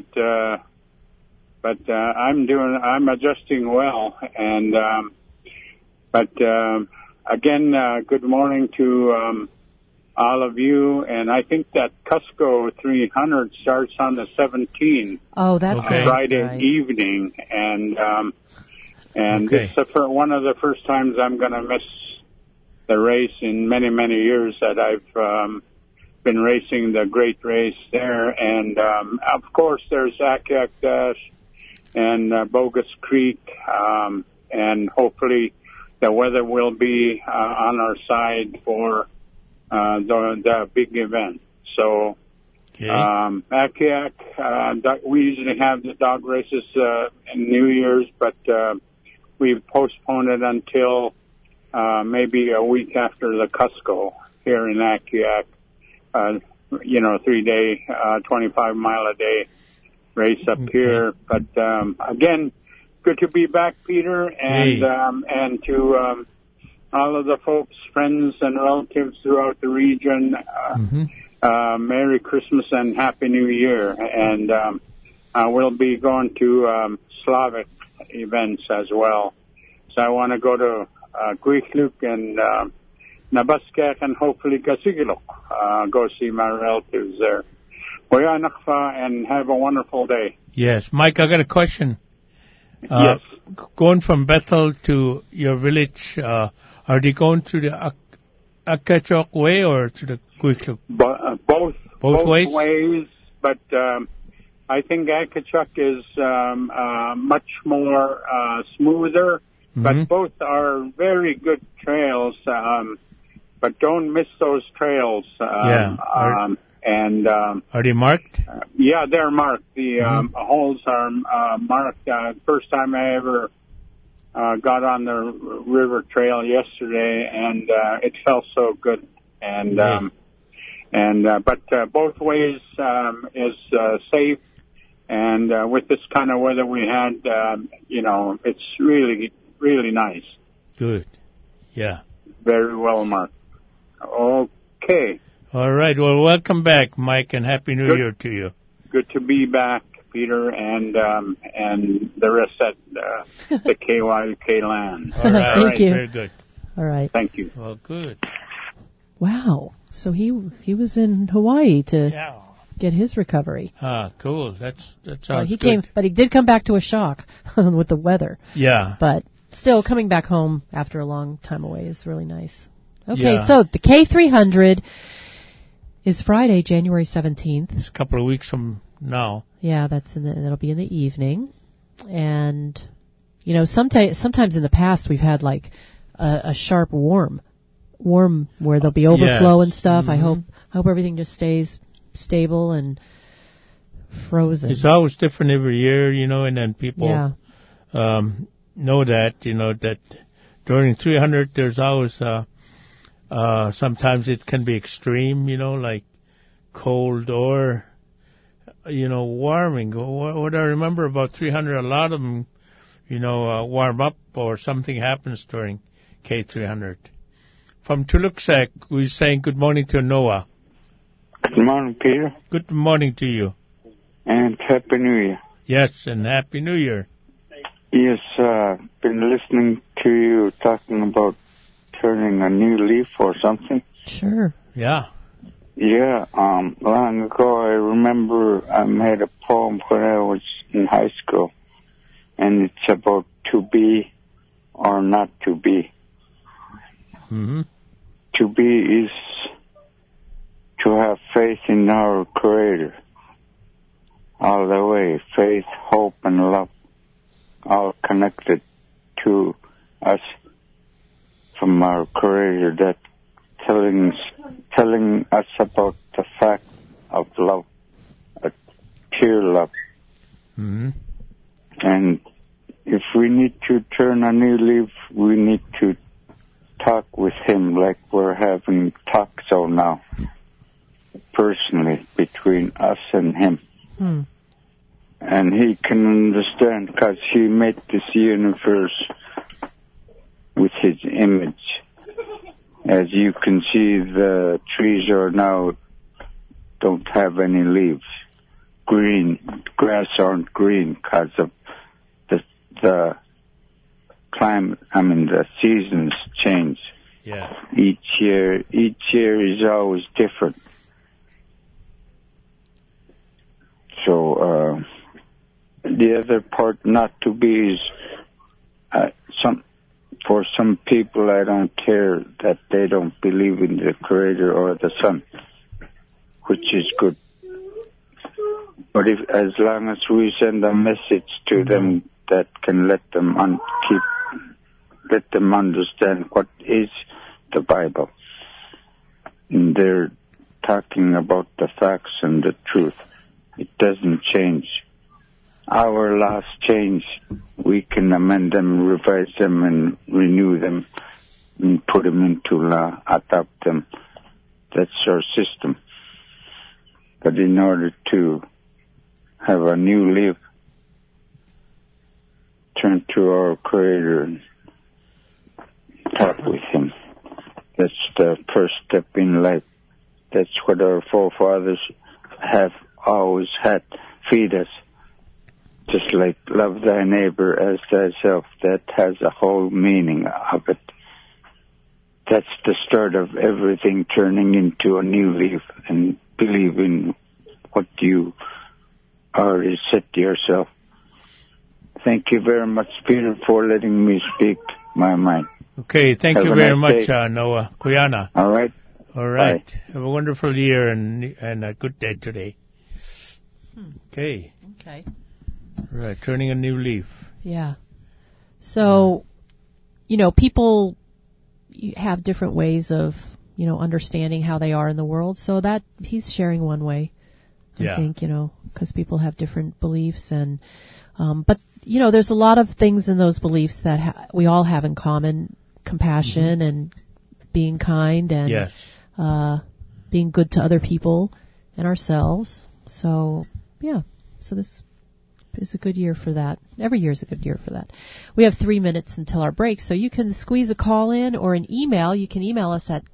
I'm adjusting well, and but again, good morning to all of you, and I think that Cusco 300 starts on the 17th. Oh, that's okay. Friday right. evening, and okay. This is one of the first times I'm going to miss the race in many, many years that I've been racing the great race there, and of course there's Akiak Dash and Bogus Creek, and hopefully the weather will be on our side for the big event. So, Okay. Akiak, we usually have the dog races in New Year's, but we've postponed it until maybe a week after the Cusco here in Akiak. 3-day, 25-mile-a-day race up here. But again, good to be back, Peter, and to all of the folks, friends, and relatives throughout the region. Merry Christmas and Happy New Year. And we'll be going to Slavic events as well. So I want to go to Quikluk and Nabaskak and hopefully Gasigilok. Go see my relatives there. And have a wonderful day. Yes. Mike, I got a question. Yes. Going from Bethel to your village, are they going through the Akachok way or to the Quikluk? Both ways? But I think Akachuk is much more smoother, but both are very good trails. But don't miss those trails. Are they marked? Yeah, they're marked. The holes are marked. First time I ever got on the river trail yesterday, and it felt so good. And but both ways is safe. And with this kind of weather we had, it's really, really nice. Good. Yeah. Very well marked. Okay. All right. Well, welcome back, Mike, and Happy New Year to you. Good to be back, Peter, and the rest at the KYUK land. All right. Thank you. Very good. All right. Thank you. Well, good. Wow. So he was in Hawaii to get his recovery. Ah, cool. That sounds he good. but he did come back to a shock with the weather. Yeah. But still, coming back home after a long time away is really nice. Okay, Yeah. so the K300 is Friday, January 17th. It's a couple of weeks from now. Yeah, that'll be in the evening. And, sometimes in the past we've had like a sharp warm where there'll be overflow and stuff. Mm-hmm. I hope everything just stays stable and frozen. It's always different every year, and then people know that, that during 300 there's always, sometimes it can be extreme, like cold or, warming. What I remember about 300, a lot of them, warm up or something happens during K300. From Tuluksak, we're saying good morning to Noah. Good morning, Peter. Good morning to you. And Happy New Year. Yes, and Happy New Year. Yes, been listening to you talking about turning a new leaf or something. Sure. Yeah. Yeah, long ago I remember I made a poem when I was in high school, and it's about to be or not to be. Mm-hmm. To be is to have faith in our Creator all the way. Faith, hope, and love, all connected to us from our Creator, that telling us about the fact of love, a pure love. Mm-hmm. And if we need to turn a new leaf, we need to talk with Him like we're having talk so now, personally, between us and Him. And He can understand, because He made this universe with His image. As you can see, the trees are now don't have any leaves. Green, grass aren't green because of the climate. The seasons change. Yeah. Each year is always different. So the other part not to be is for some people, I don't care that they don't believe in the Creator or the Son, which is good. But as long as we send a message to them that can let them understand what is the Bible, and they're talking about the facts and the truth, it doesn't change. Our laws change. We can amend them, revise them, and renew them, and put them into law, adopt them. That's our system. But in order to have a new leaf, turn to our Creator and talk with Him. That's the first step in life. That's what our forefathers have always had. Feed us. Just like love thy neighbor as thyself. That has a whole meaning of it. That's the start of everything turning into a new leaf and believing what you already said to yourself. Thank you very much, Peter, for letting me speak my mind. Okay, thank you very much, Noah. Kuyana. All right. All right. Bye. Have a wonderful year and a good day today. Okay. Okay. All right, turning a new leaf. Yeah. So, people have different ways of, understanding how they are in the world. So that he's sharing one way, I think, because people have different beliefs. And but, there's a lot of things in those beliefs that we all have in common: compassion and being kind and being good to other people and ourselves. So, yeah. So this is a good year for that. Every year is a good year for that. We have 3 minutes until our break, so you can squeeze a call in or an email. You can email us at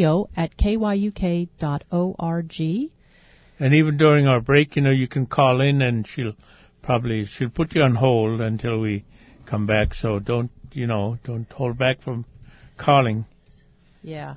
radio@kyuk.org. And even during our break, you can call in and she'll put you on hold until we come back. So don't hold back from calling. Yeah.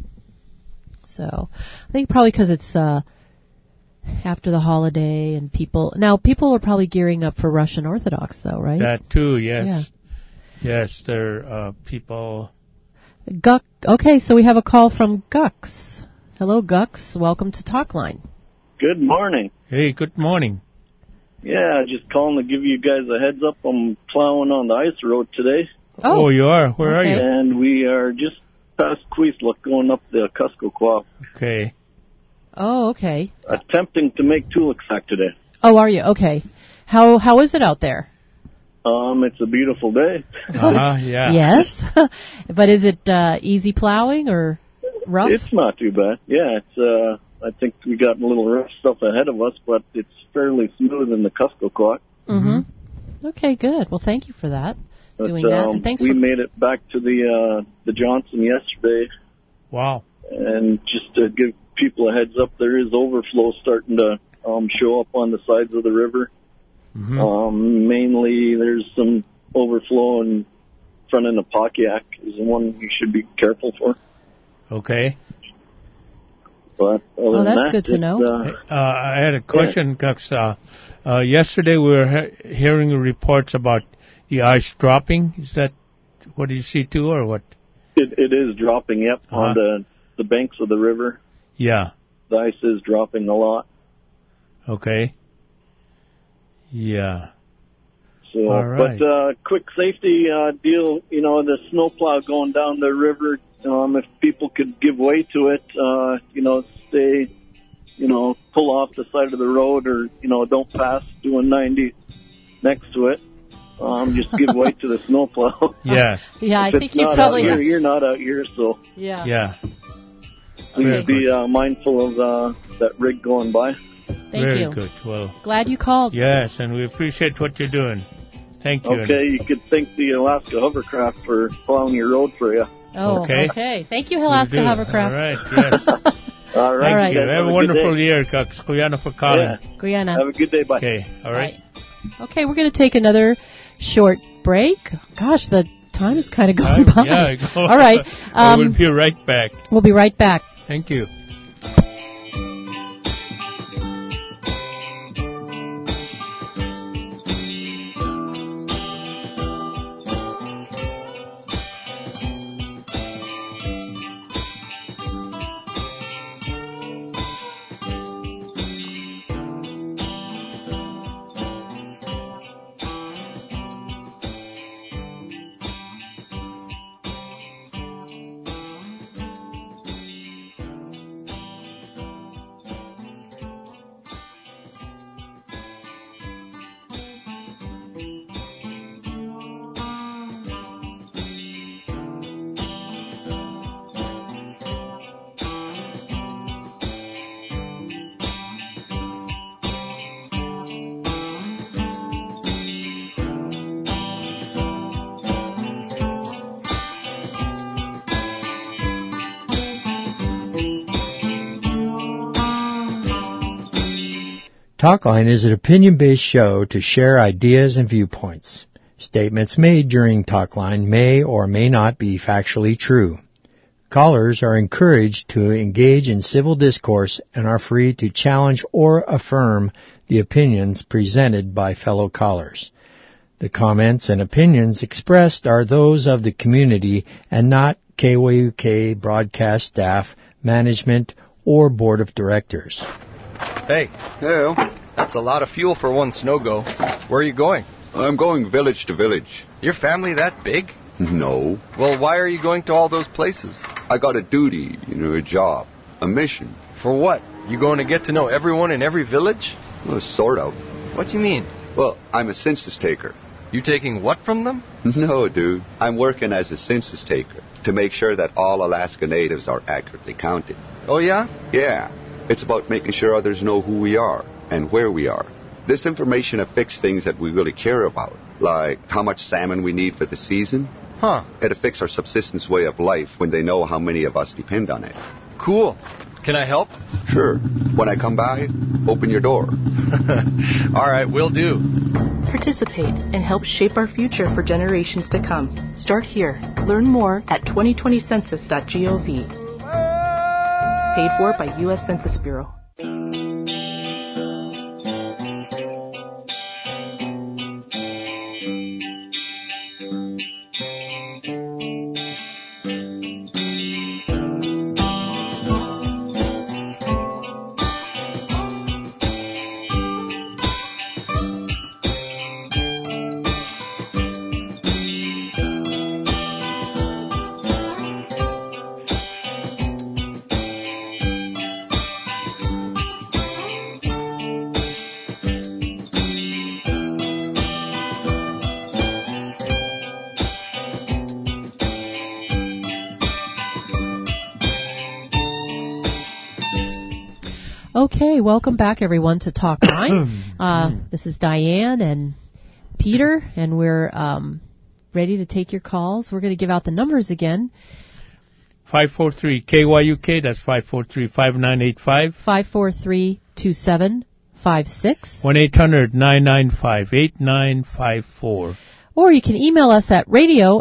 So I think probably because it's after the holiday and people are probably gearing up for Russian Orthodox, though, right? That too, yes. Yeah. Yes, there people. Gux. Okay, so we have a call from Gux. Hello, Gux. Welcome to Talkline. Good morning. Hey, good morning. Yeah, just calling to give you guys a heads up. I'm plowing on the ice road today. Oh, you are? Where are you? And we are just past Queesluk going up the Kuskokwak. Okay. Oh, okay. Attempting to make Tulaksak today. Oh, are you? Okay. How is it out there? It's a beautiful day. Yeah. Yes. But is it easy plowing or rough? It's not too bad. Yeah, it's I think we got a little rough stuff ahead of us, but it's fairly smooth in the Kuskokwak. Mm-hmm. Okay, good. Well, thank you for that. Doing that. And thanks we made it back to the Johnson yesterday. Wow. And just to give people a heads up, there is overflow starting to show up on the sides of the river. Mm-hmm. Mainly there's some overflow in front of Napakiak is the one you should be careful for. Okay. But other than that's that, good to know. I had a question, Gux. Yesterday we were hearing reports about the ice dropping. Is that what you see too, or what? It is dropping, yep, on the banks of the river. Yeah. The ice is dropping a lot. Okay. Yeah. So, all right. But quick safety deal, the snowplow going down the river, if people could give way to it, stay, pull off the side of the road or, don't pass doing 90 next to it. Just give way to the snowplow. Yeah. Yeah, I think you probably... You're not out here, so... Yeah. Yeah. Please be mindful of that rig going by. Thank Very you. good. Well, glad you called. Yes, and we appreciate what you're doing. Thank you. Okay, you could thank the Alaska Hovercraft for plowing your road for you. Oh, okay. Thank you, Alaska Hovercraft. All right, yes. All right. Thank you. Have a wonderful year, Gux. Guyana for calling. Yeah. Guyana. Have a good day. Bye. Okay, all right. Bye. Okay, we're going to take another short break. Gosh, the time is kind of going by. Yeah, all right. We'll be right back. We'll be right back. Thank you. Talkline is an opinion-based show to share ideas and viewpoints. Statements made during Talkline may or may not be factually true. Callers are encouraged to engage in civil discourse and are free to challenge or affirm the opinions presented by fellow callers. The comments and opinions expressed are those of the community and not KYUK broadcast staff, management, or board of directors. Hey. Hey. That's a lot of fuel for one snow go. Where are you going? I'm going village to village. Your family that big? No. Well, why are you going to all those places? I got a duty, a job, a mission. For what? You going to get to know everyone in every village? Well, sort of. What do you mean? Well, I'm a census taker. You taking what from them? No, dude. I'm working as a census taker to make sure that all Alaska Natives are accurately counted. Oh, yeah? Yeah. It's about making sure others know who we are and where we are. This information affects things that we really care about, like how much salmon we need for the season. Huh. It affects our subsistence way of life when they know how many of us depend on it. Cool. Can I help? Sure. When I come by, open your door. All right, will do. Participate and help shape our future for generations to come. Start here. Learn more at 2020census.gov. Paid for by U.S. Census Bureau. Okay, welcome back, everyone, to Talk Line. This is Diane and Peter, and we're ready to take your calls. We're going to give out the numbers again. 543-KYUK, that's 543-5985. 543-2756. 1-800-995-8954. Or you can email us at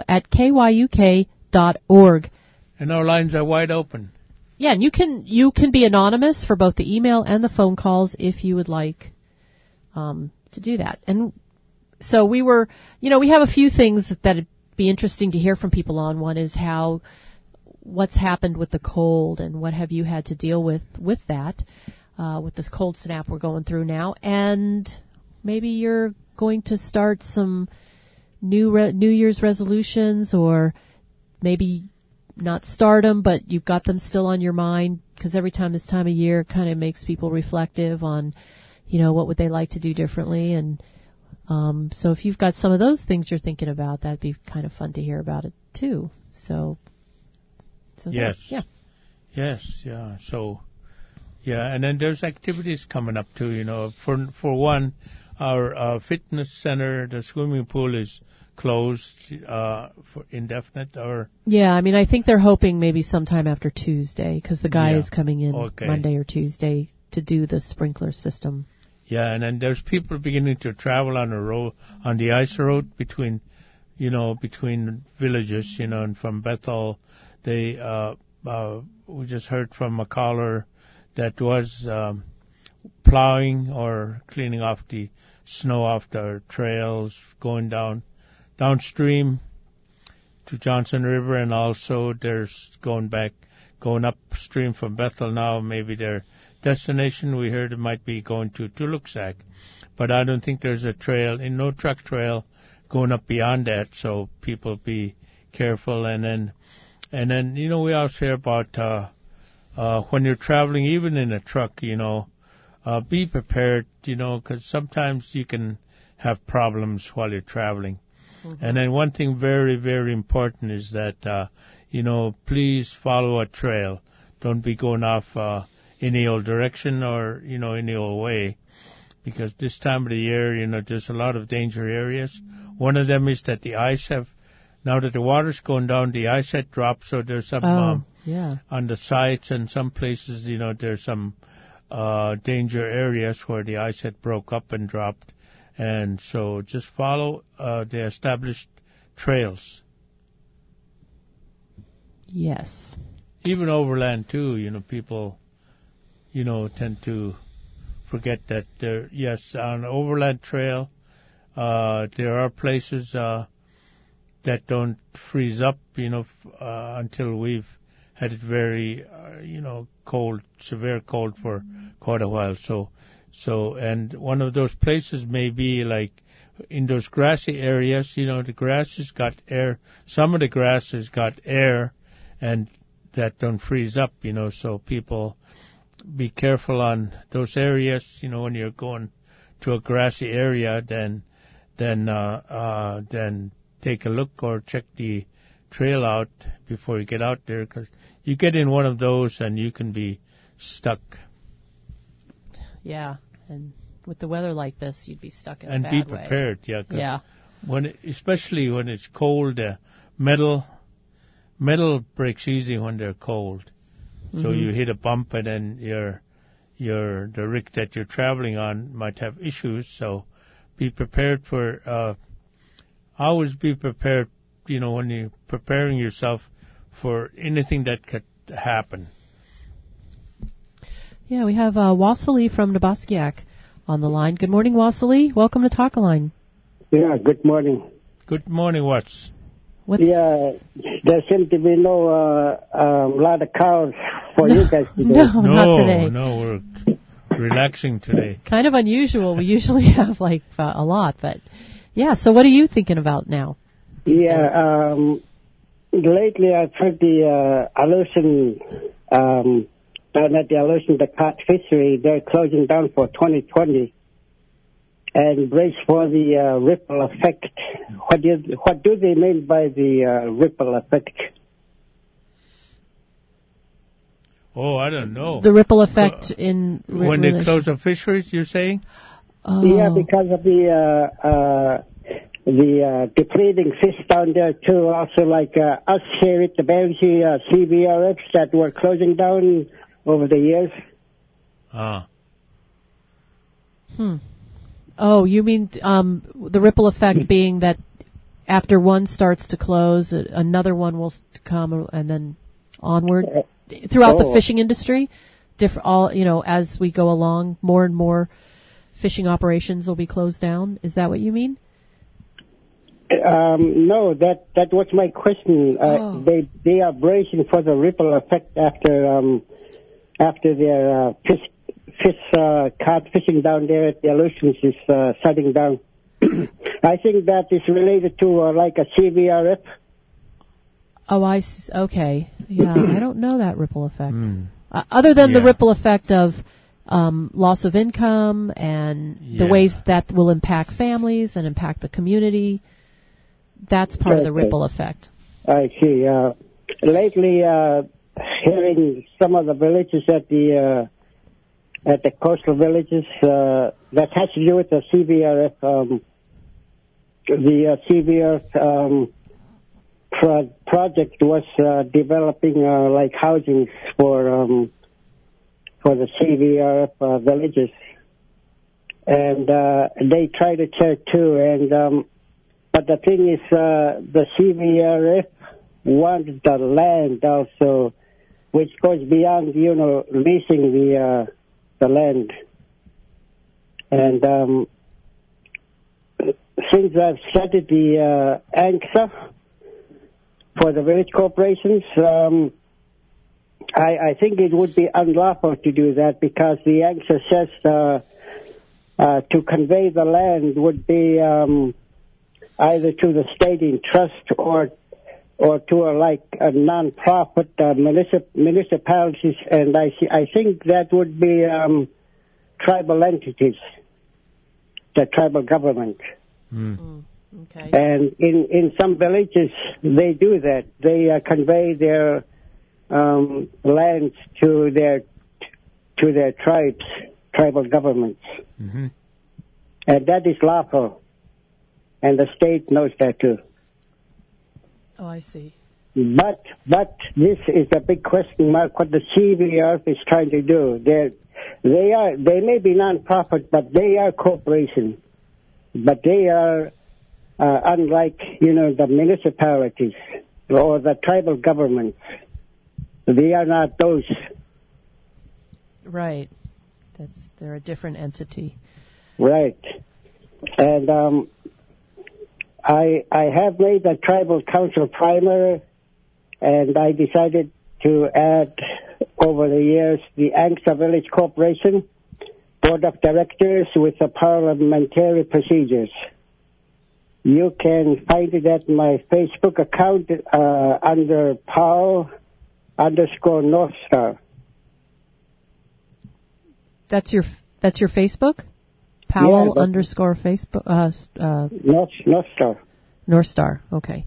radio@kyuk.org. And our lines are wide open. Yeah, and you can be anonymous for both the email and the phone calls if you would like to do that. And so we have a few things that'd be interesting to hear from people on. One is what's happened with the cold and what have you had to deal with that, with this cold snap we're going through now. And maybe you're going to start some New Year's resolutions, or maybe not start them, but you've got them still on your mind, because every time this time of year it kind of makes people reflective on, what would they like to do differently. And so if you've got some of those things you're thinking about, that'd be kind of fun to hear about it too. So yes. Yeah. Yes, yeah. So, yeah, and then there's activities coming up too, For one, our fitness center, the swimming pool is closed for indefinite, or? Yeah, I think they're hoping maybe sometime after Tuesday, because the guy is coming in Monday or Tuesday to do the sprinkler system. Yeah, and then there's people beginning to travel on the ice road between villages, and from Bethel, we just heard from a caller that was plowing or cleaning off the snow off the trails, going downstream to Johnson River, and also there's going upstream from Bethel now. Maybe their destination, we heard it might be going to Tuluksak, but I don't think there's a trail, no truck trail going up beyond that, so people be careful. And then we also hear about when you're traveling, even in a truck, be prepared, because sometimes you can have problems while you're traveling. Mm-hmm. And then one thing very, very important is that, please follow a trail. Don't be going off any old direction or, any old way, because this time of the year, there's a lot of danger areas. One of them is that the ice now that the water's going down, the ice had dropped, so there's some on the sites, and some places, there's some danger areas where the ice had broke up and dropped. And so just follow the established trails. Yes. Even overland too, people, tend to forget that on overland trail, there are places that don't freeze up, until we've had it very, cold, severe cold for quite a while. So, and one of those places may be like in those grassy areas, the grass has got air. Some of the grass has got air, and that don't freeze up, so people be careful on those areas, when you're going to a grassy area, then take a look or check the trail out before you get out there, because you get in one of those and you can be stuck. Yeah, and with the weather like this, you'd be stuck in a and bad be way. prepared. Yeah. 'Cause Yeah. Especially when it's cold, metal breaks easy when they're cold. So you hit a bump, and then the rig that you're traveling on might have issues. So be prepared for. Always be prepared. When you're preparing yourself for anything that could happen. Yeah, we have Wassily from Nebaskiak on the line. Good morning, Wassily. Welcome to Talk-A-Line. Yeah, good morning. Good morning, Watts. Yeah, there seems to be no lot of cows for you guys today. No, not today. No, we're relaxing today. Kind of unusual. We usually have a lot, but yeah. So what are you thinking about now? Yeah, lately I've heard the Aleutian, not the Aleutian, the cod fishery, they're closing down for 2020 and brace for the ripple effect. What do they mean by the ripple effect? Oh, I don't know. The ripple effect in when they close the fisheries, you're saying? Oh. Yeah, because of the depleting fish down there too. Also, like us here at the Bemsey CBRFs that were closing down over the years. Oh, you mean the ripple effect being that after one starts to close, another one will come, and then onward throughout the fishing industry. As we go along, more and more fishing operations will be closed down. Is that what you mean? No, that was my question. They are bracing for the ripple effect after their cod fishing down there at the Aleutians is shutting down. I think that is related to like a CBRF. Oh, I see. Okay. Yeah, I don't know that ripple effect. Other than the ripple effect of loss of income and the ways that will impact families and impact the community, that's part of the ripple effect. I see. Lately, hearing some of the villages at the coastal villages that has to do with the CBRF. The CBRF project was developing like housing for the CBRF villages, and they tried to tear too. And but the thing is, the CBRF wants the land also, which goes beyond leasing the land. And since I've started the ANCSA for the village corporations, I think it would be unlawful to do that, because the ANCSA says to convey the land would be either to the state in trust or to a non-profit municipalities, and I think that would be tribal entities, the tribal government. Okay. And in some villages they do that. They convey their lands to their tribal governments, and that is lawful, and the state knows that too. Oh, I see. But this is a big question mark. What the CBRF is trying to do, they may be non-profit, but they are corporation. But they are unlike the municipalities or the tribal governments. They are not those. Right. They're a different entity. Right. And I have made a tribal council primer, and I decided to add over the years the ANCSA Village Corporation Board of Directors with the parliamentary procedures. You can find it at my Facebook account under Powell_North Star. That's your Facebook? Powell _Facebook North Star. North Star. Okay.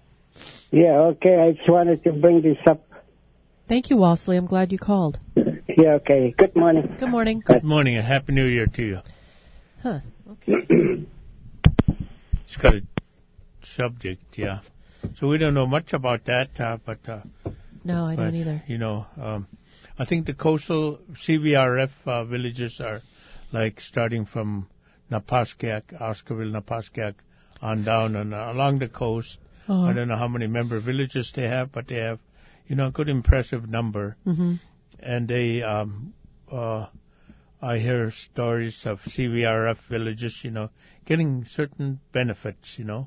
Yeah. Okay. I just wanted to bring this up. Thank you, Wassily. I'm glad you called. Yeah, okay. Good morning. Good morning. Good morning, and Happy New Year to you. Huh, okay. It's got a subject, yeah. So we don't know much about that, but... no, I don't either. You know, I think the coastal CVRF villages are like starting from Napaskiak, Oscarville, Napaskiak, on down and along the coast. Uh-huh. I don't know how many member villages they have, but they have, you know, a good impressive number. Mm-hmm. And they, I hear stories of CVRF villages, you know, getting certain benefits, you know.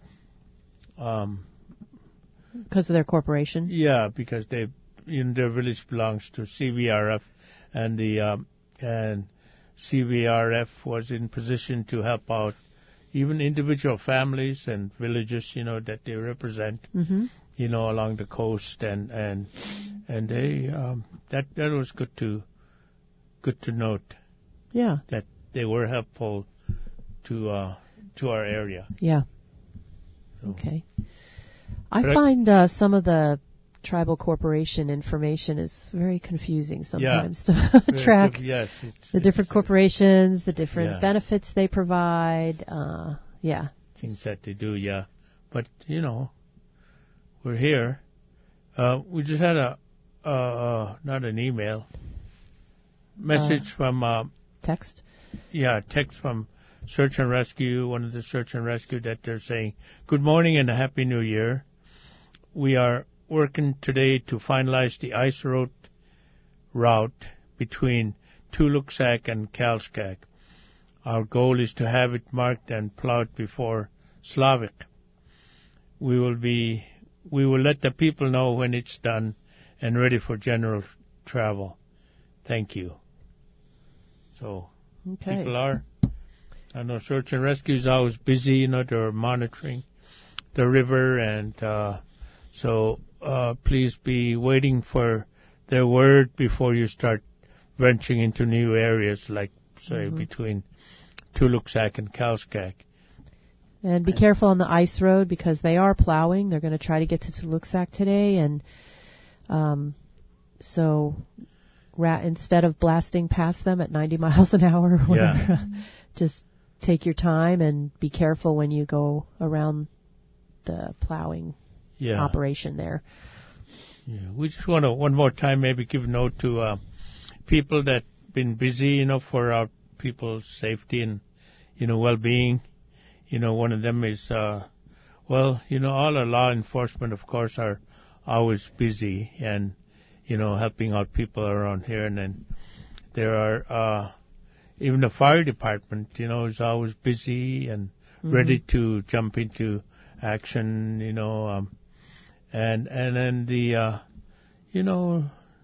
Because of their corporation? Yeah, because they, you know, their village belongs to CVRF, and the and CVRF was in position to help out even individual families and villages, you know, that they represent, mm-hmm. you know, along the coast, and they that was good to note. Yeah, that they were helpful to our area. Yeah. So. Okay. I find some of the tribal corporation information is very confusing sometimes to track the different corporations, the different benefits they provide. Things that they do, But, you know, we're here. We just had not an email, message from... text? Yeah, text from Search and Rescue, one of the Search and Rescue, that they're saying, "Good morning and a Happy New Year. We are working today to finalize the ice road route between Tuluksak and Kalskak. Our goal is to have it marked and plowed before Slavic. We will let the people know when it's done and ready for general travel. Thank you." So people are, I know Search and Rescue is always busy, you know, they're monitoring the river, and so please be waiting for their word before you start venturing into new areas, like, say, between Tuluksak and Kalskak. And be careful on the ice road, because they are plowing. They're going to try to get to Tuluksak today, and so instead of blasting past them at 90 miles an hour or whatever, just take your time and be careful when you go around the plowing operation there. Yeah, we just want to one more time maybe give a note to people that been busy, you know, for our people's safety and, you know, well-being. You know, one of them is, well, you know, all our law enforcement, of course, are always busy and, you know, helping out people around here. And then there are, even the fire department, you know, is always busy and ready to jump into action, you know, and then the, you know,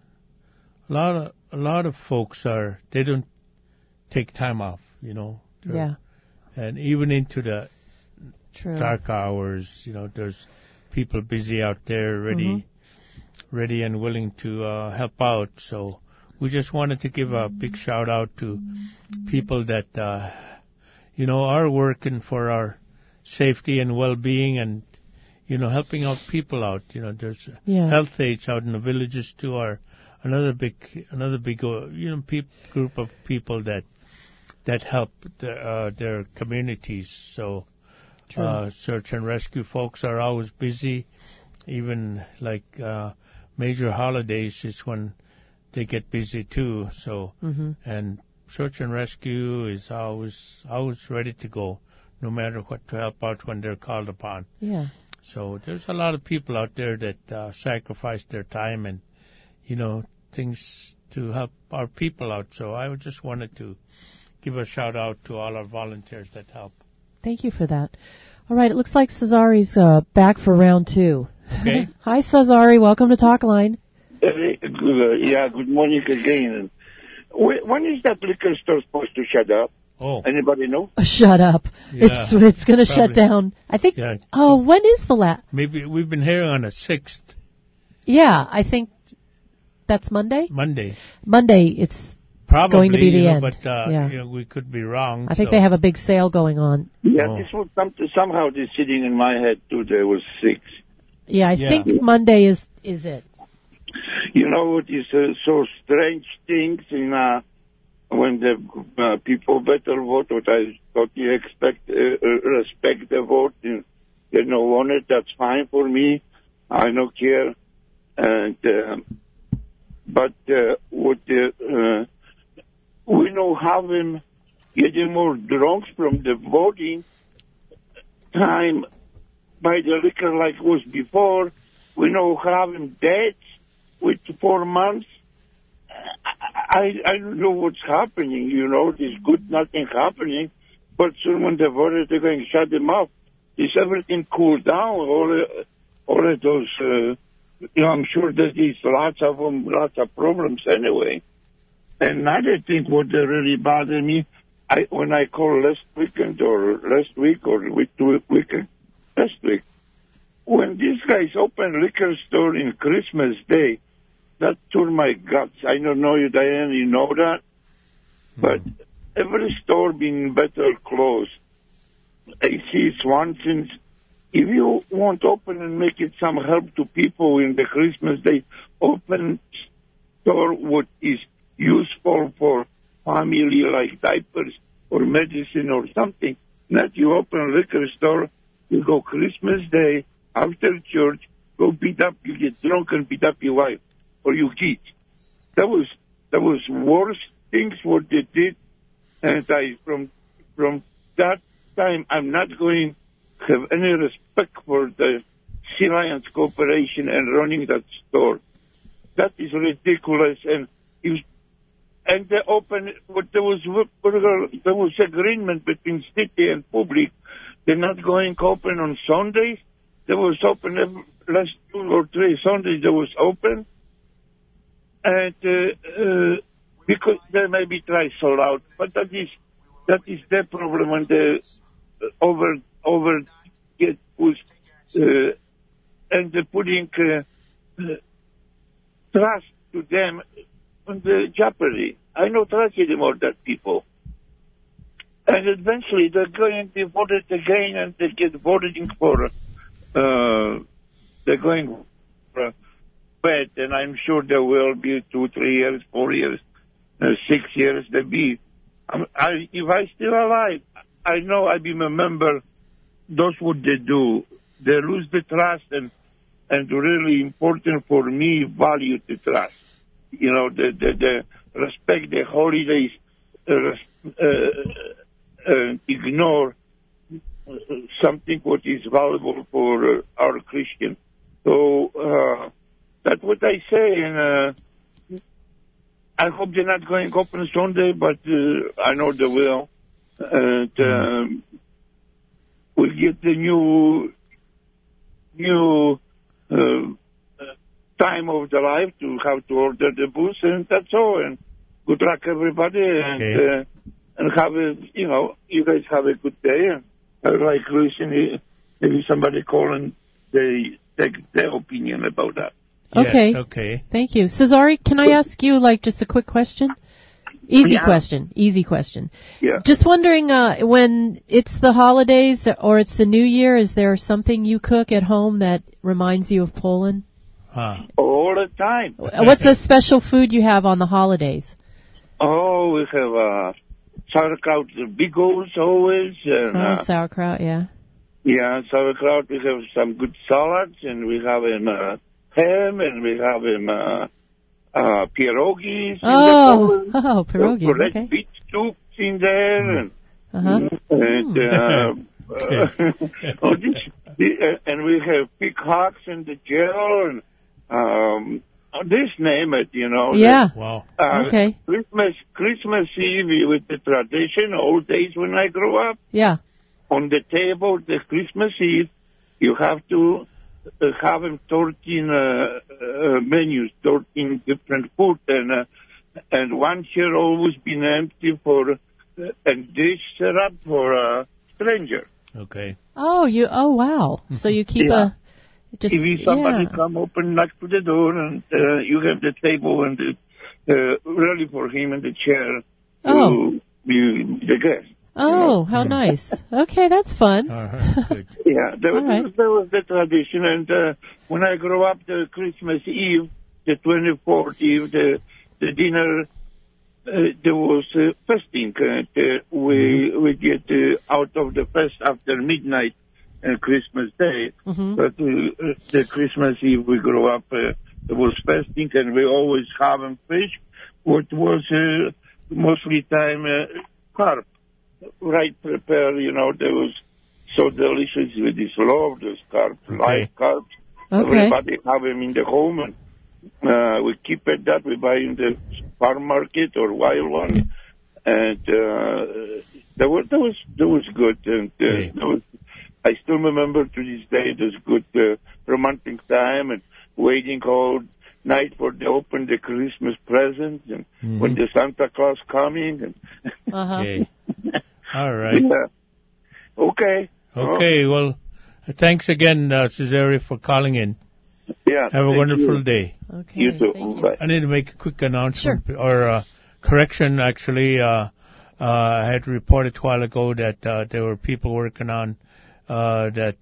a lot of folks they don't take time off, you know. And even into the dark hours, you know, there's people busy out there ready and willing to help out. So we just wanted to give a big shout out to people that, you know, are working for our safety and well-being and, you know, helping out people out. You know, there's health aides out in the villages too, are another big you know, group of people that help their communities. So Search and Rescue folks are always busy. Even like major holidays is when they get busy too. So and Search and Rescue is always ready to go, no matter what, to help out when they're called upon. Yeah. So there's a lot of people out there that sacrifice their time and, you know, things to help our people out. So I just wanted to give a shout out to all our volunteers that help. Thank you for that. All right, it looks like Cesari's back for round 2. Okay. Hi, Cesari. Welcome to Talkline. Good morning again. When is that liquor store supposed to shut up? Oh. Anybody know? Shut up. Yeah, it's going to shut down. I think, when is the last? Maybe we've been hearing on the 6th. Yeah, I think that's Monday? Monday, it's probably going to be the end. But you know, we could be wrong. I think they have a big sale going on. Yeah, this was somehow this sitting in my head too. There was 6. Yeah, I think Monday is it. You know what is so strange things in when the people better vote, what I totally expect, respect the vote, and they don't want it, that's fine for me. I don't care. And but what we know having getting more drunks from the voting time by the liquor like was before. We know having deaths with 4 months. I don't know what's happening, you know. There's good nothing happening, but soon when the voters are going to shut them up, is everything cooled down? All of those, I'm sure that there's lots of them, lots of problems anyway. And another thing what really bothered me, when I called last week, when these guys open liquor store in Christmas Day, that tore my guts. I don't know you, Diane, you know that? But every store being better closed. I see Swanson's. If you want to open and make it some help to people in the Christmas Day, open store what is useful for family, like diapers or medicine or something. Not you open a liquor store, you go Christmas Day, after church, go beat up, you get drunk and beat up your wife or your kids. That was worse things what they did, and from that time I'm not going to have any respect for the Sea Lions Corporation and running that store. That is ridiculous, and they open. There was agreement between city and public. They're not going open on Sundays. They was open last 2 or 3 Sundays. They was open, and because they maybe try sold out, but that is their problem when they over get pushed, and they're putting trust to them on the jeopardy. I don't trust anymore that people. And eventually they're going to be voted again, and they get voted for, they're going for bed, and I'm sure there will be 2, 3 years, 4 years, 6 years, there be. If I still alive, I know I be a member, that's what they do. They lose the trust, and really important for me, value the trust. You know, the respect the holidays, ignore something what is valuable for our Christian. So that's what I say, and I hope they're not going open Sunday, but I know they will. And we'll get the new time of the life to have to order the booze, and that's all. And good luck, everybody, and have you guys have a good day. And I like listening. Maybe somebody call and they take their opinion about that. Okay. Yes, okay. Thank you. Cesare, can I ask you, just a quick question? Easy question. Yeah. Just wondering, when it's the holidays or it's the New Year, is there something you cook at home that reminds you of Poland? All the time. What's the special food you have on the holidays? Oh, we have sauerkraut, the bigos always. And, sauerkraut, yeah. Yeah, sauerkraut. We have some good salads, and we have ham, and we have pierogies. Pierogies. Okay. Beet soups in there, and and we have pig hocks in the jail, and this name it, Yeah. Wow. Okay. Christmas Eve with the tradition, old days when I grew up. Yeah. On the table, the Christmas Eve, you have to have 13 menus, 13 different food, and one chair always been empty for and dish set up for a stranger. Okay. Oh wow. So you keep if somebody come open, knock to the door, and you have the table and ready for him and the chair to be the guest. Oh, how nice. Okay, that's fun. Good. Yeah, there was the tradition, and when I grew up, the Christmas Eve, the 24th eve, the dinner, there was fasting. We get out of the fast after midnight and Christmas Day. But the Christmas Eve we grew up, there was fasting, and we always having fish, what was mostly time carp, right prepared, there was so delicious with this love, this carp, live carp. Everybody have them in the home, and we keep it that. We buy in the farm market or wild one, and that was good. And I still remember to this day it was good romantic time and waiting all night for they open the Christmas presents and when the Santa Claus coming. And Okay. All right. Okay. Okay. Well, thanks again, Cesare, for calling in. Yeah. Have a wonderful day. Okay. You too. Bye. I need to make a quick announcement or correction. Actually, I had reported a while ago that there were people working on that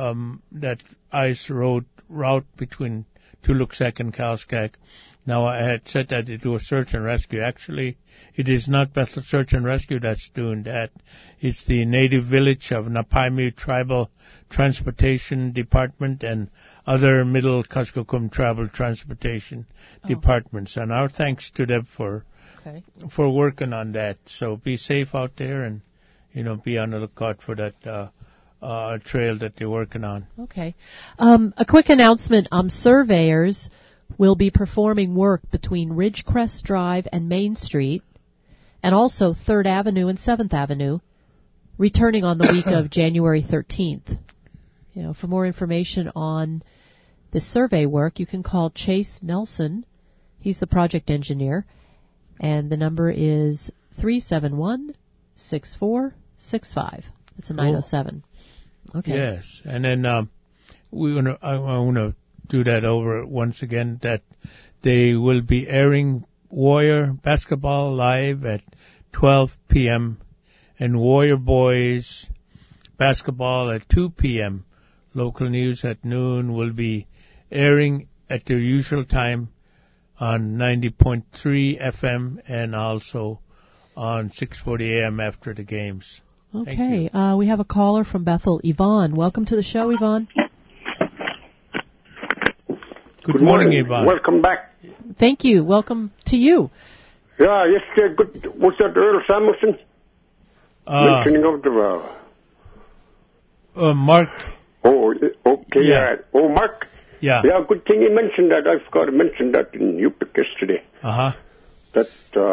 ice route between Tuluksek and Calskak. Now, I had said that it was search and rescue. Actually, it is not Bethel Search and Rescue that's doing that. It's the native village of Napaimi Tribal Transportation Department and other Middle Kuskokwim Tribal Transportation Departments. And our thanks to them for working on that. So be safe out there and, be on the lookout for that trail that they're working on. Okay. A quick announcement. Surveyors will be performing work between Ridgecrest Drive and Main Street, and also 3rd Avenue and 7th Avenue, returning on the week of January 13th. For more information on this survey work, you can call Chase Nelson. He's the project engineer, and the number is 371-6465. It's a 907. Okay. Yes, and then I want to do that over once again, that they will be airing Warrior basketball live at 12 p.m. and Warrior Boys basketball at 2 p.m. Local news at noon will be airing at their usual time on 90.3 FM and also on 6:40 a.m. after the games. Okay, we have a caller from Bethel, Yvonne. Welcome to the show, Yvonne. Good morning, Yvonne. Welcome back. Thank you. Welcome to you. Yeah, yes, good. What's that, Earl Samuelson? Mentioning of the... Mark. Oh, okay, yeah. Oh, Mark? Yeah. Yeah, good thing you mentioned that. I forgot to mention that in Yupik yesterday. That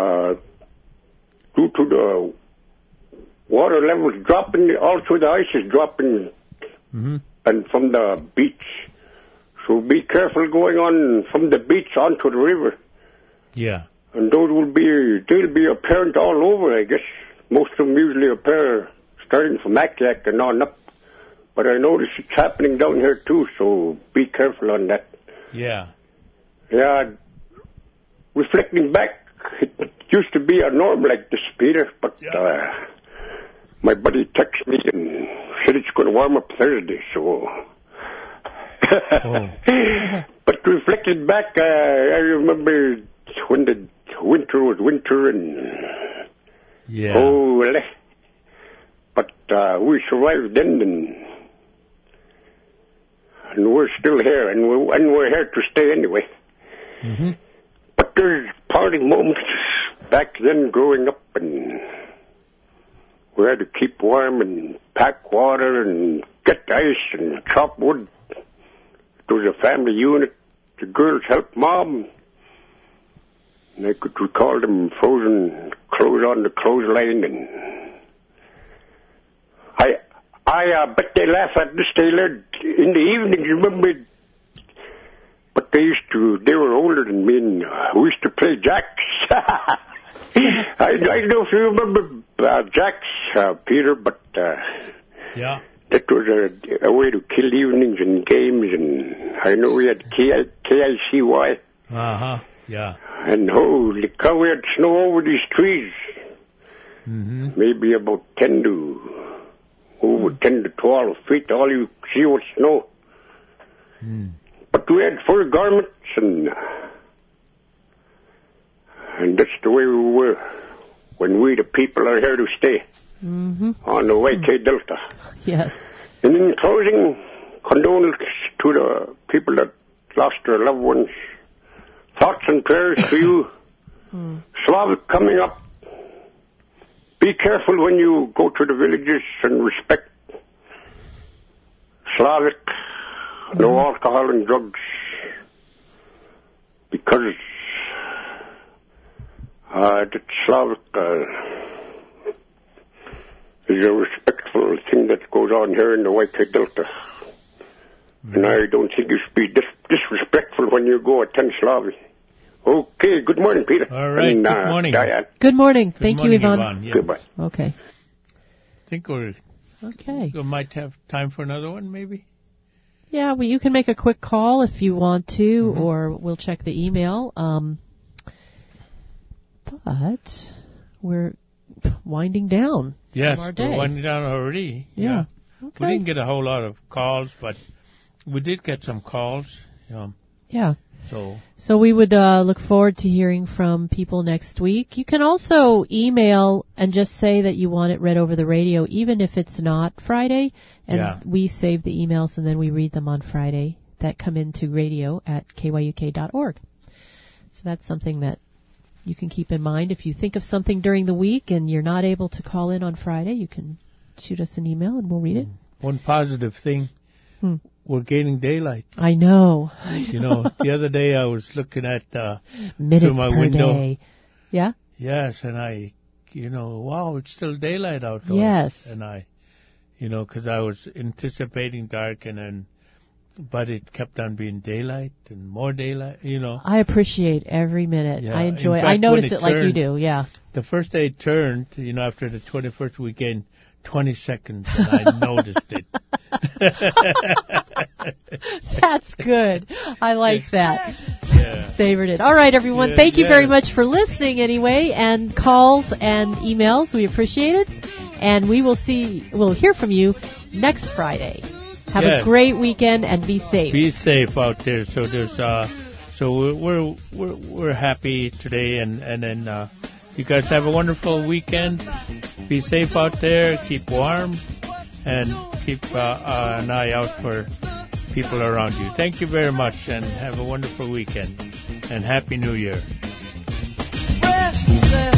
due to the water levels dropping, also the ice is dropping, and from the beach. So be careful going on from the beach onto the river. Yeah. And they'll be apparent all over, I guess. Most of them usually appear starting from Akiak and on up. But I notice it's happening down here too, so be careful on that. Yeah. Yeah. Reflecting back, it used to be a norm like this, Peter, but my buddy texted me and said it's going to warm up Thursday, so... But reflected back, I remember when the winter was winter and but we survived then and we're still here and we're here to stay anyway. But there's parting moments back then growing up, and we had to keep warm and pack water and get ice and chop wood. It was a family unit. The girls helped Mom. And I could recall them frozen clothes on the clothesline. And I bet they laugh at this, Taylor. In the evening, you remember? But they were older than me, and we used to play jacks. I don't know if you remember jacks, Peter, but... yeah. That was a way to kill evenings and games, and I know we had KICY. Yeah. And holy cow, we had snow over these trees. Maybe about 10 to 12 feet, all you see was snow. But we had fur garments, and And that's the way we were when we, the people, are here to stay on the YK Delta. Yes. And in closing, condolences to the people that lost their loved ones. Thoughts and prayers to you. Slavic coming up. Be careful when you go to the villages and respect Slavic. No alcohol and drugs. Because that Slavic is a respectful thing that goes on here in the White Delta. And I don't think you should be disrespectful when you go attend Slavic. Okay, good morning, Peter. All right, and, good morning. Diane. Good morning. Good Thank morning, you, Yvonne. Yvonne. Yes. Goodbye. Okay. I think we might have time for another one, maybe. Yeah, well, you can make a quick call if you want to, or we'll check the email. But we're winding down. Yes, from our day. we're winding down already. Yeah. Okay. We didn't get a whole lot of calls, but we did get some calls. Yeah. So we would look forward to hearing from people next week. You can also email and just say that you want it read over the radio, even if it's not Friday. And we save the emails and then we read them on Friday that come into radio@kyuk.org. So that's something that you can keep in mind. If you think of something during the week and you're not able to call in on Friday, you can shoot us an email and we'll read it. One positive thing. We're gaining daylight. I know. The other day I was looking at minutes through my per window. Day. Yeah? Yes, and I, wow, it's still daylight outdoors. Yes. And I, because I was anticipating dark but it kept on being daylight and more daylight, I appreciate every minute. Yeah. I enjoy fact, I notice it it like you do, yeah. The first day it turned, after the 21st weekend, 20 seconds, and I noticed it. That's good. I like that. Yeah. Savored it. All right, everyone. Thank you very much for listening anyway, and calls and emails. We appreciate it. And we'll hear from you next Friday. Have a great weekend and be safe. Be safe out there. So there's we're happy today, and then you guys have a wonderful weekend. Be safe out there. Keep warm, and keep an eye out for people around you. Thank you very much, and have a wonderful weekend, and Happy New Year.